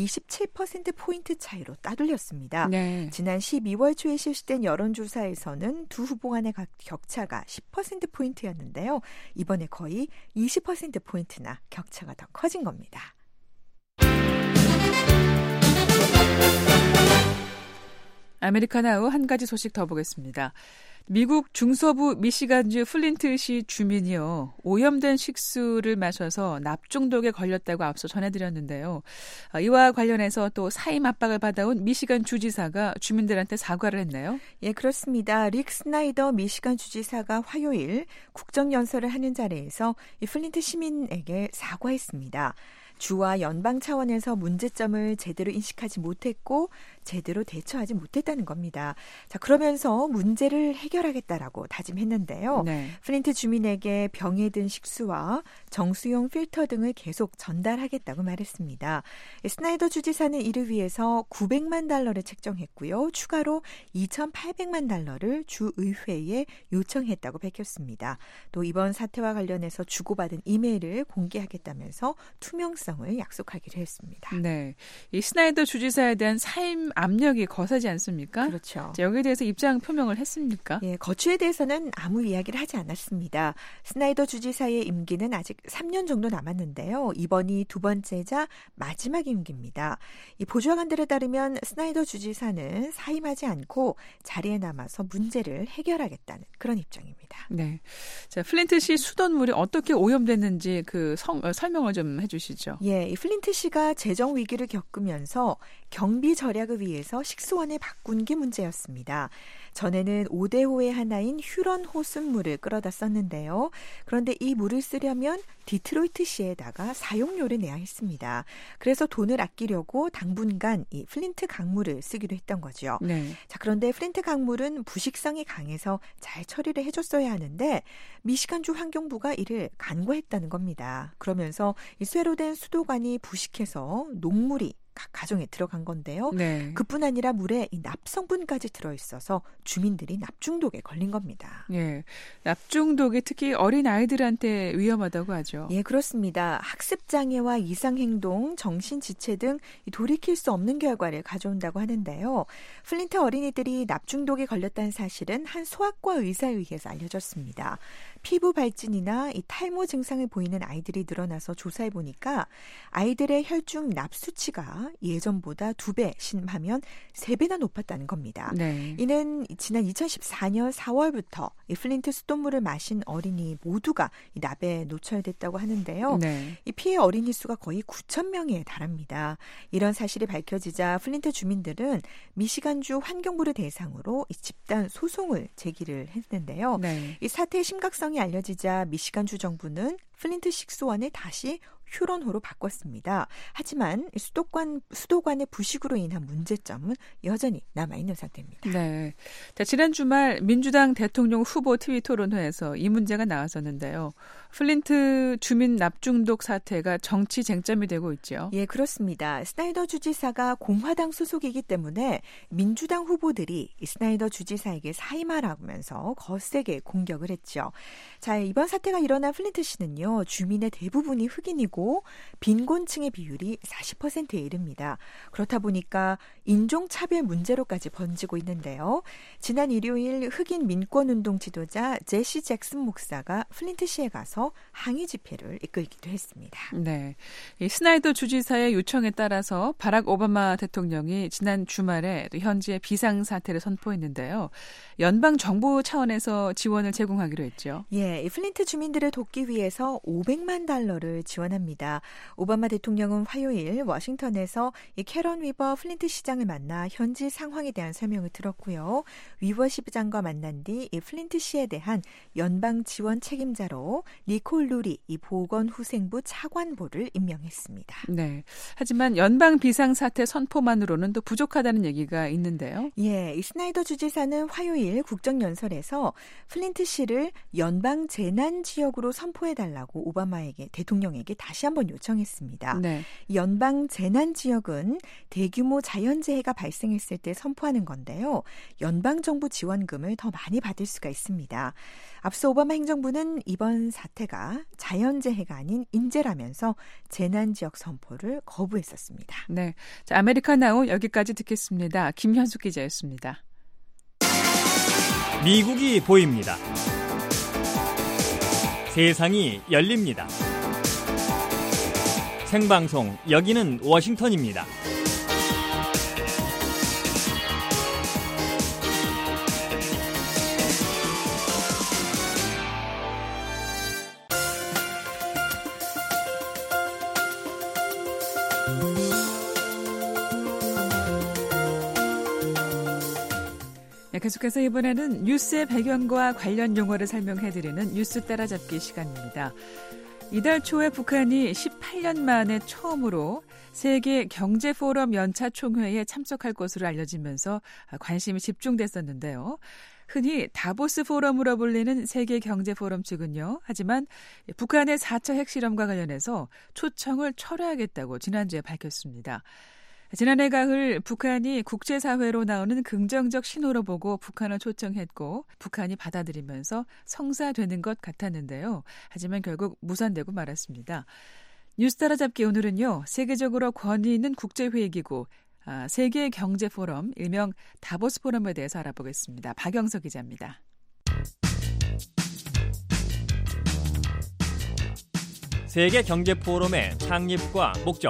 I: 27%포인트 차이로 따돌렸습니다.
F: 네.
I: 지난 12월 초에 실시된 여론조사에서는 두 후보 간의 격차가 10%포인트였는데요. 이번에 거의 20%포인트나 격차가 더 커진 겁니다.
F: 아메리카나우 한 가지 소식 더 보겠습니다. 미국 중서부 미시간주 플린트시 주민이요. 오염된 식수를 마셔서 납중독에 걸렸다고 앞서 전해드렸는데요. 이와 관련해서 또 사임 압박을 받아온 미시간 주지사가 주민들한테 사과를 했네요.
I: 예, 그렇습니다. 릭 스나이더 미시간 주지사가 화요일 국정연설을 하는 자리에서 이 플린트 시민에게 사과했습니다. 주와 연방 차원에서 문제점을 제대로 인식하지 못했고 제대로 대처하지 못했다는 겁니다. 자, 그러면서 문제를 해결하겠다라고 다짐했는데요.
F: 네.
I: 플린트 주민에게 병에 든 식수와 정수용 필터 등을 계속 전달하겠다고 말했습니다. 스나이더 주지사는 이를 위해서 $900만 책정했고요. 추가로 $2,800만 주의회에 요청했다고 밝혔습니다. 또 이번 사태와 관련해서 주고받은 이메일을 공개하겠다면서 투명성을 중립성을 약속하기로 했습니다.
F: 네, 이 스나이더 주지사에 대한 사임 압력이 거세지 않습니까?
I: 그렇죠.
F: 자, 여기에 대해서 입장 표명을 했습니까?
I: 예, 거취에 대해서는 아무 이야기를 하지 않았습니다. 스나이더 주지사의 임기는 아직 3년 정도 남았는데요. 이번이 두 번째자 마지막 임기입니다. 이 보좌관들에 따르면 스나이더 주지사는 사임하지 않고 자리에 남아서 문제를 해결하겠다는 그런 입장입니다.
F: 네, 자, 플린트시 수돗물이 어떻게 오염됐는지 그 설명을 좀 해주시죠.
I: 예, 이 플린트시가 재정 위기를 겪으면서 경비 절약을 위해서 식수원을 바꾼 게 문제였습니다. 전에는 5대호의 하나인 휴런 호수물을 끌어다 썼는데요. 그런데 이 물을 쓰려면 디트로이트시에다가 사용료를 내야 했습니다. 그래서 돈을 아끼려고 당분간 이 플린트 강물을 쓰기로 했던 거죠.
F: 네.
I: 자, 그런데 플린트 강물은 부식성이 강해서 잘 처리를 해줬어야 하는데 미시간주 환경부가 이를 간과했다는 겁니다. 그러면서 이 쇠로 된 수도관이 부식해서 녹물이 각 가정에 들어간 건데요.
F: 네.
I: 그뿐 아니라 물에 이 납성분까지 들어있어서 주민들이 납중독에 걸린 겁니다.
F: 예, 납중독이 특히 어린 아이들한테 위험하다고 하죠.
I: 예, 그렇습니다. 학습장애와 이상행동, 정신지체 등 돌이킬 수 없는 결과를 가져온다고 하는데요. 플린트 어린이들이 납중독에 걸렸다는 사실은 한 소아과 의사에 의해서 알려졌습니다. 피부 발진이나 이 탈모 증상을 보이는 아이들이 늘어나서 조사해 보니까 아이들의 혈중 납 수치가 예전보다 2배 심하면 3배나 높았다는 겁니다.
F: 네.
I: 이는 지난 2014년 4월부터 이 플린트 수돗물을 마신 어린이 모두가 이 납에 노출됐다고 하는데요.
F: 네.
I: 이 피해 어린이 수가 거의 9천 명에 달합니다. 이런 사실이 밝혀지자 플린트 주민들은 미시간주 환경부를 대상으로 이 집단 소송을 제기를 했는데요.
F: 네.
I: 이 사태의 심각성이 알려지자 미시간주 정부는 플린트 식수원을 다시 휴런호로 바꿨습니다. 하지만 수도관의 부식으로 인한 문제점은 여전히 남아있는 상태입니다.
F: 네. 자, 지난 주말 민주당 대통령 후보 TV 토론회에서 이 문제가 나왔었는데요. 플린트 주민 납중독 사태가 정치 쟁점이 되고 있죠.
I: 예, 그렇습니다. 스나이더 주지사가 공화당 소속이기 때문에 민주당 후보들이 이 스나이더 주지사에게 사임하라면서 거세게 공격을 했죠. 자, 이번 사태가 일어난 플린트시는요. 주민의 대부분이 흑인이고 빈곤층의 비율이 40%에 이릅니다. 그렇다 보니까 인종차별 문제로까지 번지고 있는데요. 지난 일요일 흑인 민권운동 지도자 제시 잭슨 목사가 플린트시에 가서 항의 집회를 이끌기도 했습니다.
F: 네, 이 스나이더 주지사의 요청에 따라서 바락 오바마 대통령이 지난 주말에 현지의 비상사태를 선포했는데요. 연방 정부 차원에서 지원을 제공하기로 했죠.
I: 예, 이 플린트 주민들을 돕기 위해서 $500만 지원합니다. 오바마 대통령은 화요일 워싱턴에서 이 캐런 위버 플린트 시장을 만나 현지 상황에 대한 설명을 들었고요. 위버 시장과 만난 뒤 이 플린트 시에 대한 연방 지원 책임자로 니콜 루리 이 보건후생부 차관보를 임명했습니다.
F: 네. 하지만 연방 비상사태 선포만으로는 또 부족하다는 얘기가 있는데요.
I: 예, 이 스나이더 주지사는 화요일 국정연설에서 플린트시를 연방 재난 지역으로 선포해달라고 오바마에게 대통령에게 다시 한번 요청했습니다.
F: 네.
I: 연방 재난 지역은 대규모 자연재해가 발생했을 때 선포하는 건데요. 연방정부 지원금을 더 많이 받을 수가 있습니다. 앞서 오바마 행정부는 이번 사태가 자연재해가 아닌 인재라면서 재난지역 선포를 거부했었습니다.
F: 네, 자, 아메리카나우 여기까지 듣겠습니다. 김현숙 기자였습니다.
E: 미국이 보입니다. 세상이 열립니다. 생방송 여기는 워싱턴입니다.
F: 네, 계속해서 이번에는 뉴스의 배경과 관련 용어를 설명해드리는 뉴스 따라잡기 시간입니다. 이달 초에 북한이 18년 만에 처음으로 세계 경제포럼 연차 총회에 참석할 것으로 알려지면서 관심이 집중됐었는데요. 흔히 다보스 포럼으로 불리는 세계 경제 포럼 측은요. 하지만 북한의 4차 핵실험과 관련해서 초청을 철회하겠다고 지난주에 밝혔습니다. 지난해 가을 북한이 국제사회로 나오는 긍정적 신호로 보고 북한을 초청했고 북한이 받아들이면서 성사되는 것 같았는데요. 하지만 결국 무산되고 말았습니다. 뉴스 따라잡기 오늘은요. 세계적으로 권위 있는 국제회의기구 세계경제포럼, 일명 다보스 포럼에 대해서 알아보겠습니다. 박영석 기자입니다.
E: 세계경제포럼의 창립과 목적.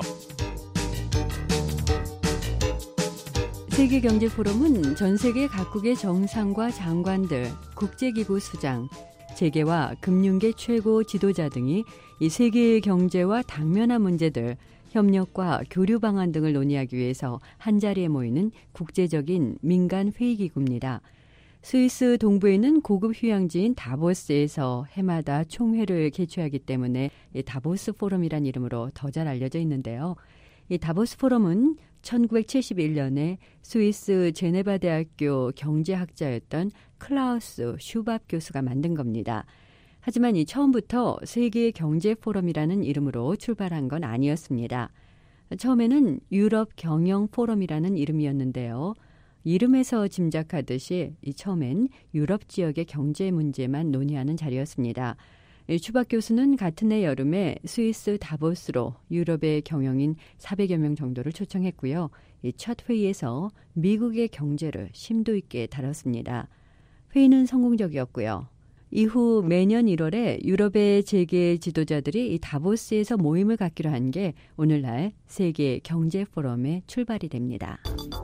H: 세계경제포럼은 전 세계 각국의 정상과 장관들, 국제기구 수장, 재계와 금융계 최고 지도자 등이 이 세계의 경제와 당면한 문제들, 협력과 교류 방안 등을 논의하기 위해서 한자리에 모이는 국제적인 민간 회의기구입니다. 스위스 동부에 있는 고급 휴양지인 다보스에서 해마다 총회를 개최하기 때문에 이 다보스 포럼이란 이름으로 더 잘 알려져 있는데요. 이 다보스 포럼은 1971년에 스위스 제네바 대학교 경제학자였던 클라우스 슈밥 교수가 만든 겁니다. 하지만 이 처음부터 세계 경제 포럼이라는 이름으로 출발한 건 아니었습니다. 처음에는 유럽 경영 포럼이라는 이름이었는데요. 이름에서 짐작하듯이 처음엔 유럽 지역의 경제 문제만 논의하는 자리였습니다. 슈박 교수는 같은 해 여름에 스위스 다보스로 유럽의 경영인 400여 명 정도를 초청했고요. 이 첫 회의에서 미국의 경제를 심도 있게 다뤘습니다. 회의는 성공적이었고요. 이후 매년 1월에 유럽의 재계 지도자들이 이 다보스에서 모임을 갖기로 한 게 오늘날 세계 경제 포럼의 출발이 됩니다.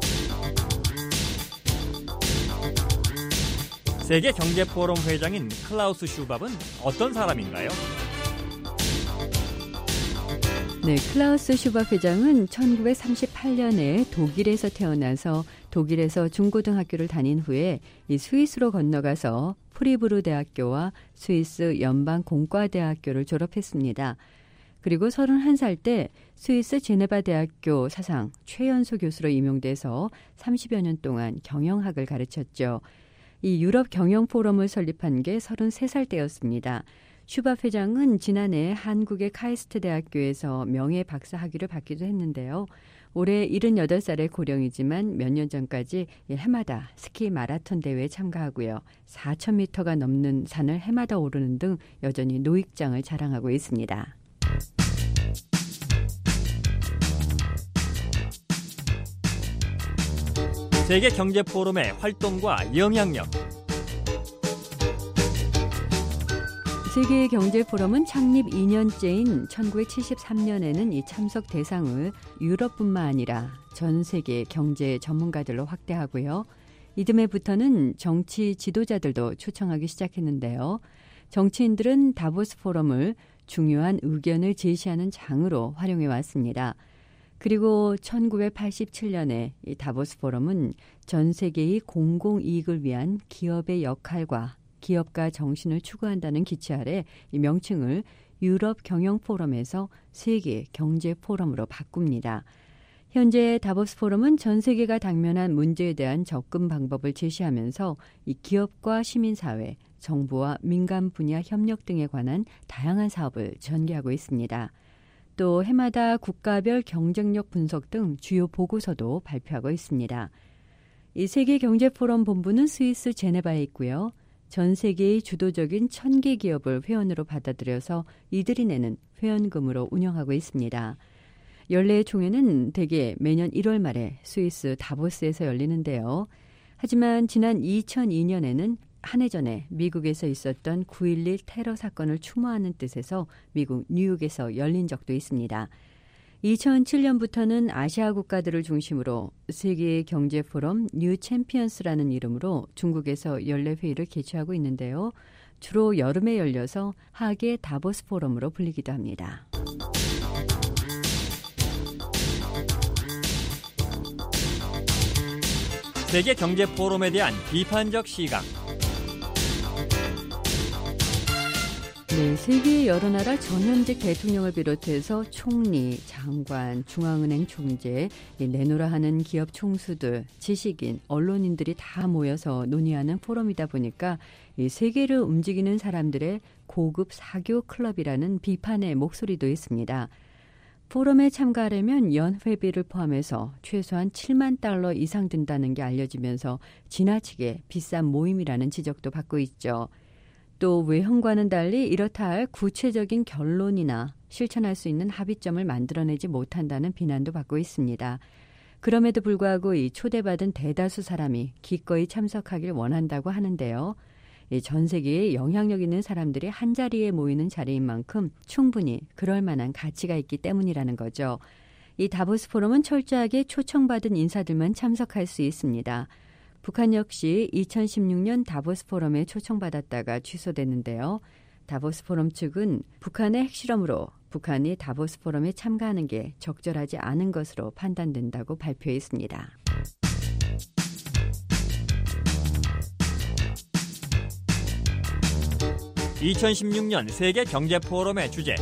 E: 세계경제포럼 회장인 클라우스 슈밥은 어떤 사람인가요?
H: 네, 클라우스 슈밥 회장은 1938년에 독일에서 태어나서 독일에서 중고등학교를 다닌 후에 이 스위스로 건너가서 프리부르 대학교와 스위스 연방공과대학교를 졸업했습니다. 그리고 31살 때 스위스 제네바 대학교 사상 최연소 교수로 임용돼서 30여 년 동안 경영학을 가르쳤죠. 이 유럽 경영 포럼을 설립한 게 33살 때였습니다. 슈밥 회장은 지난해 한국의 카이스트 대학교에서 명예 박사 학위를 받기도 했는데요. 올해 78살의 고령이지만 몇 년 전까지 해마다 스키 마라톤 대회에 참가하고요. 4,000m가 넘는 산을 해마다 오르는 등 여전히 노익장을 자랑하고 있습니다.
E: 세계경제포럼의 활동과 영향력.
H: 세계경제포럼은 창립 2년째인 1973년에는 이 참석 대상을 유럽뿐만 아니라 전 세계 경제 전문가들로 확대하고요. 이듬해부터는 정치 지도자들도 초청하기 시작했는데요. 정치인들은 다보스 포럼을 중요한 의견을 제시하는 장으로 활용해 왔습니다. 그리고 1987년에 이 다보스 포럼은 전 세계의 공공이익을 위한 기업의 역할과 기업가 정신을 추구한다는 기치 아래 이 명칭을 유럽 경영 포럼에서 세계 경제 포럼으로 바꿉니다. 현재 다보스 포럼은 전 세계가 당면한 문제에 대한 접근 방법을 제시하면서 이 기업과 시민사회, 정부와 민간 분야 협력 등에 관한 다양한 사업을 전개하고 있습니다. 또 해마다 국가별 경쟁력 분석 등 주요 보고서도 발표하고 있습니다. 이 세계경제포럼 본부는 스위스 제네바에 있고요. 전 세계의 주도적인 1000개 기업을 회원으로 받아들여서 이들이 내는 회원금으로 운영하고 있습니다. 연례 총회는 대개 매년 1월 말에 스위스 다보스에서 열리는데요. 하지만 지난 2002년에는 한 해 전에 미국에서 있었던 9.11 테러 사건을 추모하는 뜻에서 미국 뉴욕에서 열린 적도 있습니다. 2007년부터는 아시아 국가들을 중심으로 세계 경제 포럼 뉴 챔피언스라는 이름으로 중국에서 연례 회의를 개최하고 있는데요. 주로 여름에 열려서 하계 다보스 포럼으로 불리기도 합니다.
E: 세계 경제 포럼에 대한 비판적 시각.
H: 네, 세계의 여러 나라 전현직 대통령을 비롯해서 총리, 장관, 중앙은행 총재, 내노라 하는 기업 총수들, 지식인, 언론인들이 다 모여서 논의하는 포럼이다 보니까 이 세계를 움직이는 사람들의 고급 사교 클럽이라는 비판의 목소리도 있습니다. 포럼에 참가하려면 연회비를 포함해서 최소한 7만 달러 이상 든다는 게 알려지면서 지나치게 비싼 모임이라는 지적도 받고 있죠. 또 외형과는 달리 이렇다 할 구체적인 결론이나 실천할 수 있는 합의점을 만들어내지 못한다는 비난도 받고 있습니다. 그럼에도 불구하고 이 초대받은 대다수 사람이 기꺼이 참석하길 원한다고 하는데요. 전 세계에 영향력 있는 사람들이 한자리에 모이는 자리인 만큼 충분히 그럴 만한 가치가 있기 때문이라는 거죠. 이 다보스 포럼은 철저하게 초청받은 인사들만 참석할 수 있습니다. 북한 역시 2016년 다보스 포럼에 초청받았다가 취소됐는데요. 다보스 포럼 측은 북한의 핵실험으로 북한이 다보스 포럼에 참가하는 게 적절하지 않은 것으로 판단된다고 발표했습니다.
E: (2016년) 세계 경제 포럼의 주제.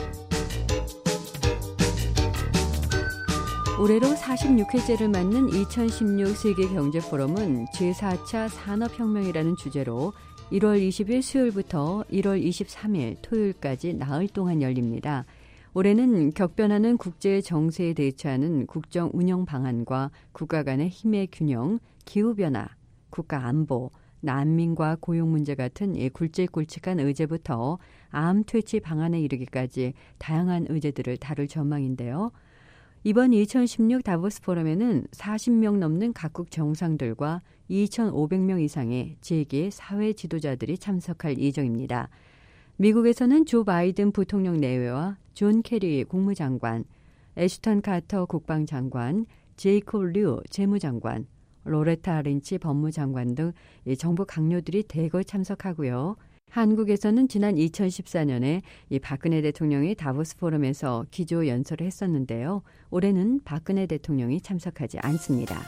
H: 올해로 46회째를 맞는 2016 세계 경제 포럼은 제4차 산업혁명이라는 주제로 1월 20일 수요일부터 1월 23일 토요일까지 나흘 동안 열립니다. 올해는 격변하는 국제 정세에 대처하는 국정 운영 방안과 국가 간의 힘의 균형, 기후변화, 국가 안보, 난민과 고용 문제 같은 굵직굵직한 의제부터 암 퇴치 방안에 이르기까지 다양한 의제들을 다룰 전망인데요. 이번 2016 다보스 포럼에는 40명 넘는 각국 정상들과 2,500명 이상의 재계 사회 지도자들이 참석할 예정입니다. 미국에서는 조 바이든 부통령 내외와 존 케리 국무장관, 애슈턴 카터 국방장관, 제이콥 류 재무장관, 로레타 린치 법무장관 등 정부 강요들이 대거 참석하고요. 한국에서는 지난 2014년에 박근혜 대통령이 다보스 포럼에서 기조 연설을 했었는데요. 올해는 박근혜 대통령이 참석하지 않습니다.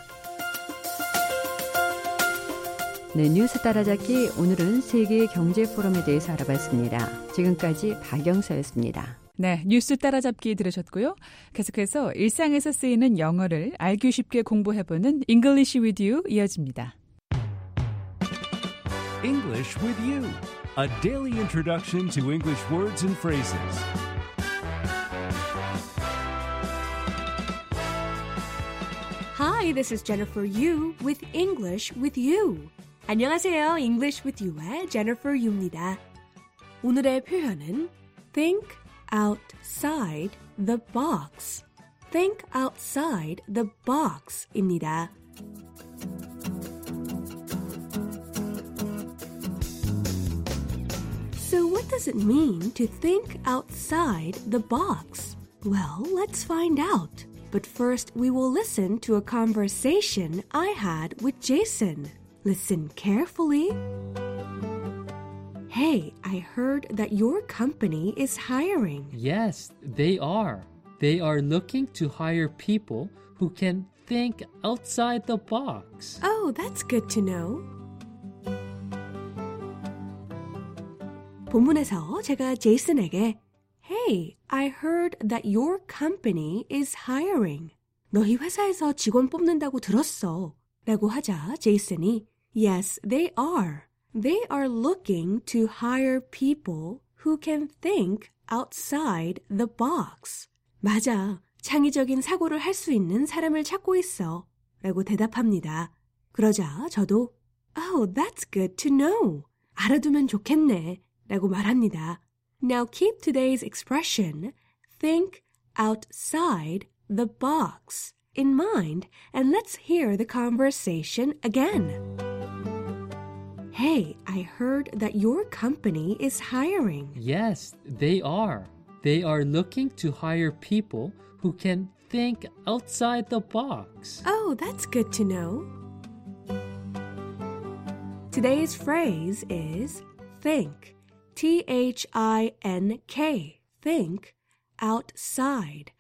H: 네, 뉴스 따라잡기 오늘은 세계 경제 포럼에 대해서 알아봤습니다. 지금까지 박영서였습니다.
F: 네, 뉴스 따라잡기 들으셨고요. 계속해서 일상에서 쓰이는 영어를 알기 쉽게 공부해보는 English with You 이어집니다.
A: English with you. A daily introduction to English words and phrases.
J: Hi, this is Jennifer Yu with English with You. 안녕하세요. English with You의 Jennifer Yu입니다. 오늘의 표현은 think outside the box. think outside the box입니다. So what does it mean to think outside the box? Well, let's find out. But first, we will listen to a conversation I had with Jason. Listen carefully. Hey, I heard that your company is hiring.
K: Yes, they are. They are looking to hire people who can think outside the box.
J: Oh, that's good to know. 본문에서 제가 제이슨에게 Hey, I heard that your company is hiring. 너희 회사에서 직원 뽑는다고 들었어. 라고 하자 제이슨이 Yes, they are. They are looking to hire people who can think outside the box. 맞아. 창의적인 사고를 할 수 있는 사람을 찾고 있어. 라고 대답합니다. 그러자 저도 Oh, that's good to know. 알아두면 좋겠네. 라고 말합니다. Now keep today's expression, think outside the box, in mind, and let's hear the conversation again. Hey, I heard that your company is hiring.
K: Yes, they are. They are looking to hire people who can think outside the box.
J: Oh, that's good to know. Today's phrase is think. T-H-I-N-K, think, outside,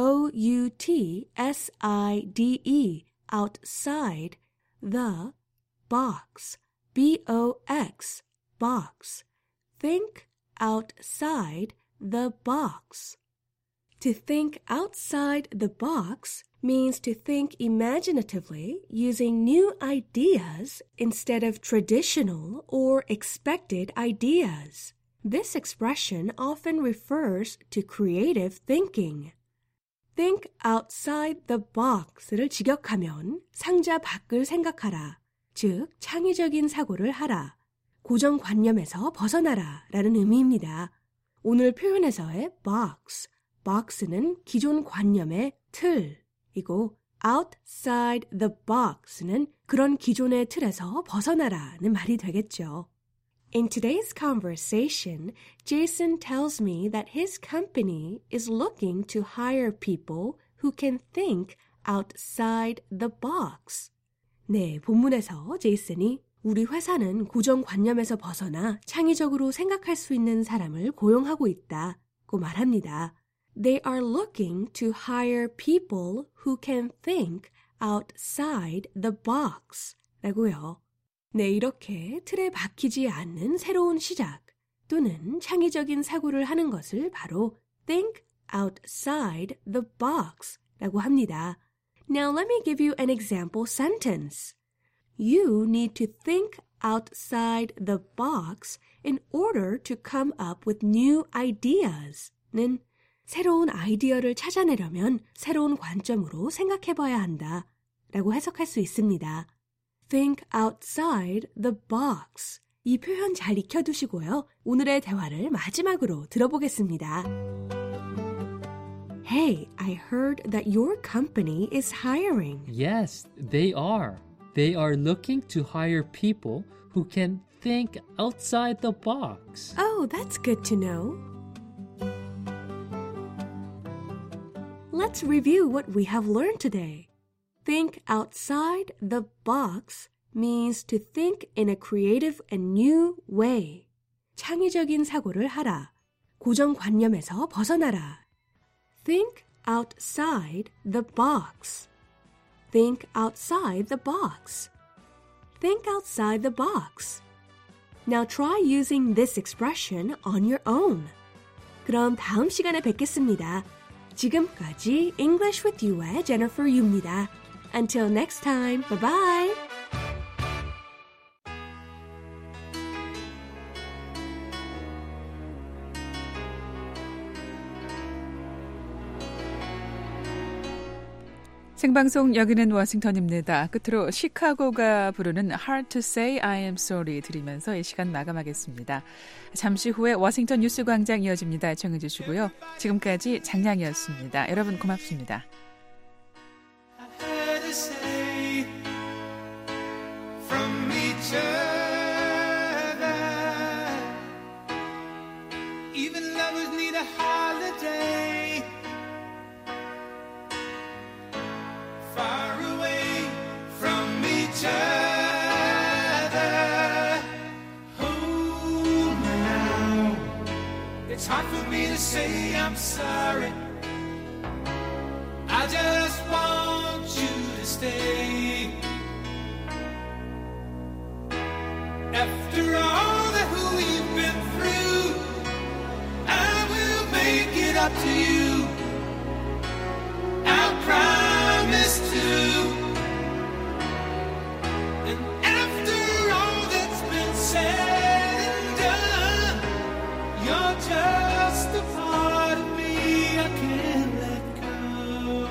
J: O-U-T-S-I-D-E, outside, the, box, B-O-X, box, think outside the box. To think outside the box means to think imaginatively using new ideas instead of traditional or expected ideas. This expression often refers to creative thinking. Think outside the box를 직역하면 상자 밖을 생각하라, 즉 창의적인 사고를 하라, 고정관념에서 벗어나라 라는 의미입니다. 오늘 표현에서의 box, box는 기존 관념의 틀이고 outside the box는 그런 기존의 틀에서 벗어나라는 말이 되겠죠. In today's conversation, Jason tells me that his company is looking to hire people who can think outside the box. 네, 본문에서 제이슨이 우리 회사는 고정관념에서 벗어나 창의적으로 생각할 수 있는 사람을 고용하고 있다고 말합니다. They are looking to hire people who can think outside the box 라고요. 네, 이렇게 틀에 박히지 않는 새로운 시작 또는 창의적인 사고를 하는 것을 바로 think outside the box 라고 합니다. Now let me give you an example sentence. You need to think outside the box in order to come up with new ideas 는 새로운 아이디어를 찾아내려면 새로운 관점으로 생각해봐야 한다 라고 해석할 수 있습니다. Think outside the box. 이 표현 잘 익혀두시고요. 오늘의 대화를 마지막으로 들어보겠습니다. Hey, I heard that your company is hiring.
K: Yes, they are. They are looking to hire people who can think outside the box.
J: Oh, that's good to know. Let's review what we have learned today. Think outside the box means to think in a creative and new way. 창의적인 사고를 하라. 고정관념에서 벗어나라. Think outside the box. Think outside the box. Think outside the box. Now try using this expression on your own. 그럼 다음 시간에 뵙겠습니다. 지금까지 English with You의 Jennifer Yu입니다. Until next time, bye-bye!
F: 생방송 여기는 워싱턴입니다. 끝으로 시카고가 부르는 Hard to Say I Am Sorry 들으면서 이 시간 마감하겠습니다. 잠시 후에 워싱턴 뉴스 광장 이어집니다. 청해 주시고요. 지금까지 장량이었습니다. 여러분 고맙습니다.
B: From each other, even lovers need a holiday. Far away from each other. Oh, now it's hard for me to say I'm sorry. I just want you to stay. After all that we've been through, I will make it up to you. I'll promise to. And after all that's been said and done, you're just a part of me I can't let go.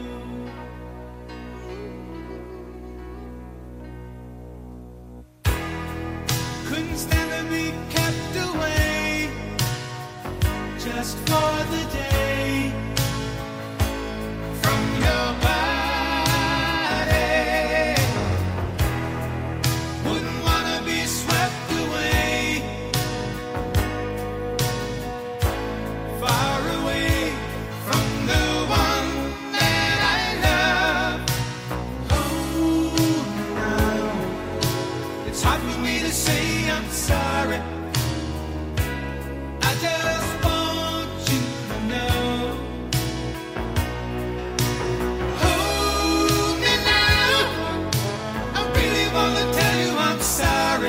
B: Couldn't stand to be kept away just for the day from your body. Wouldn't wanna be swept away, far away from the one that I love. Oh, now it's hard for me to say I'm sorry. I just want you to know. Hold me now. I really want to tell you I'm sorry.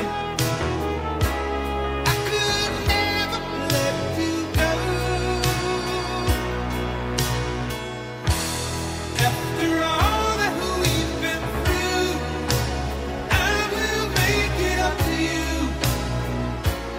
B: I could never let you go. After all that we've been through, I will make it up to you.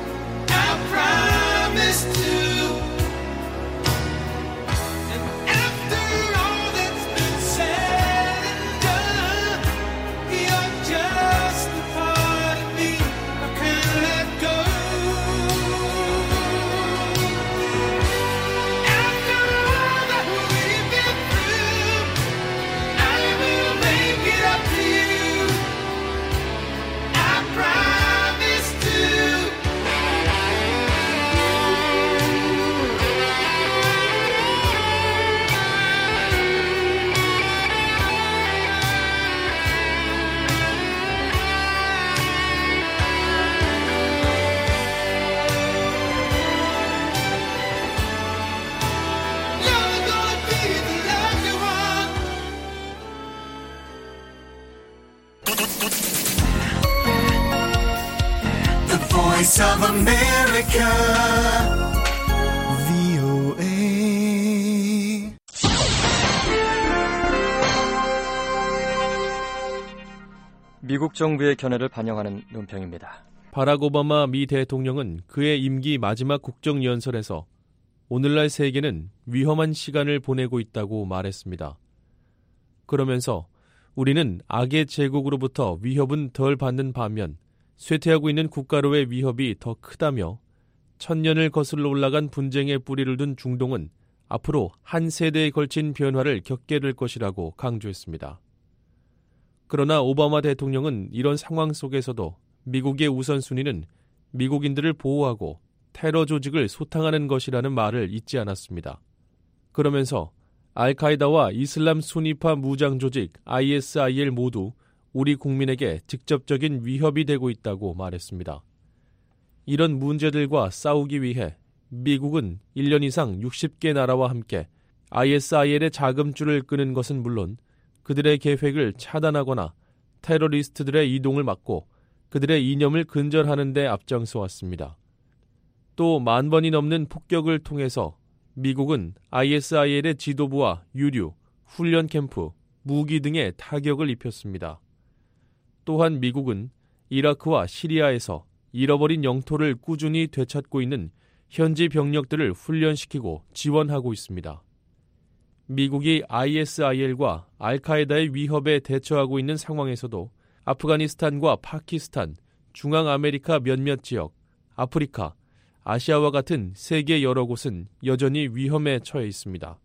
B: The Voice of America. VOA.
L: 미국 정부의 견해를 반영하는 논평입니다.
M: 바락 오바마 미 대통령은 그의 임기 마지막 국정연설에서 오늘날 세계는 위험한 시간을 보내고 있다고 말했습니다. 그러면서 우리는 악의 제국으로부터 위협은 덜 받는 반면 쇠퇴하고 있는 국가로의 위협이 더 크다며 천년을 거슬러 올라간 분쟁의 뿌리를 둔 중동은 앞으로 한 세대에 걸친 변화를 겪게 될 것이라고 강조했습니다. 그러나 오바마 대통령은 이런 상황 속에서도 미국의 우선순위는 미국인들을 보호하고 테러 조직을 소탕하는 것이라는 말을 잊지 않았습니다. 그러면서 알카에다와 이슬람 수니파 무장 조직 ISIL 모두 우리 국민에게 직접적인 위협이 되고 있다고 말했습니다. 이런 문제들과 싸우기 위해 미국은 1년 이상 60개 나라와 함께 ISIL의 자금줄을 끄는 것은 물론 그들의 계획을 차단하거나 테러리스트들의 이동을 막고 그들의 이념을 근절하는 데 앞장서 왔습니다. 또 10,000번이 넘는 폭격을 통해서 미국은 ISIL의 지도부와 유류, 훈련 캠프, 무기 등의 타격을 입혔습니다. 또한 미국은 이라크와 시리아에서 잃어버린 영토를 꾸준히 되찾고 있는 현지 병력들을 훈련시키고 지원하고 있습니다. 미국이 ISIL과 알카에다의 위협에 대처하고 있는 상황에서도 아프가니스탄과 파키스탄, 중앙아메리카 몇몇 지역, 아프리카, 아시아와 같은 세계 여러 곳은 여전히 위험에 처해 있습니다.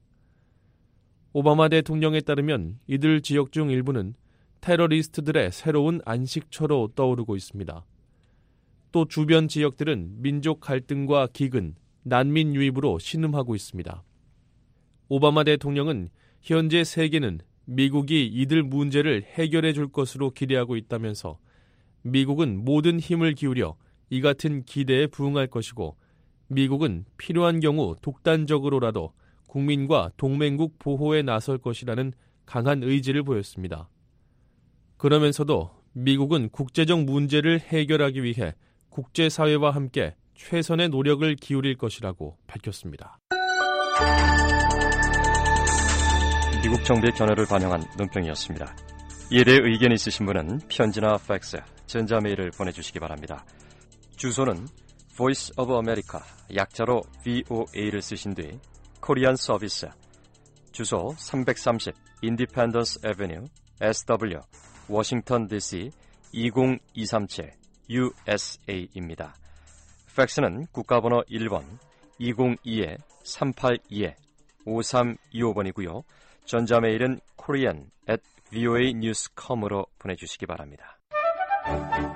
M: 오바마 대통령에 따르면 이들 지역 중 일부는 테러리스트들의 새로운 안식처로 떠오르고 있습니다. 또 주변 지역들은 민족 갈등과 기근, 난민 유입으로 신음하고 있습니다. 오바마 대통령은 현재 세계는 미국이 이들 문제를 해결해 줄 것으로 기대하고 있다면서 미국은 모든 힘을 기울여 이 같은 기대에 부응할 것이고 미국은 필요한 경우 독단적으로라도 국민과 동맹국 보호에 나설 것이라는 강한 의지를 보였습니다. 그러면서도 미국은 국제적 문제를 해결하기 위해 국제사회와 함께 최선의 노력을 기울일 것이라고 밝혔습니다.
L: 미국 정부의 견해를 반영한 논평이었습니다. 이에 대해 의견 있으신 분은 편지나 팩스, 전자메일을 보내주시기 바랍니다. 주소는 Voice of America, 약자로 VOA를 쓰신 뒤 코리안 서비스, 주소 330 Independence Avenue, SW, 워싱턴 DC 20237 USA입니다. 팩스는 국가번호 1번 202-382-5325번이고요. 전자메일은 korean@voanews.com으로 보내주시기 바랍니다.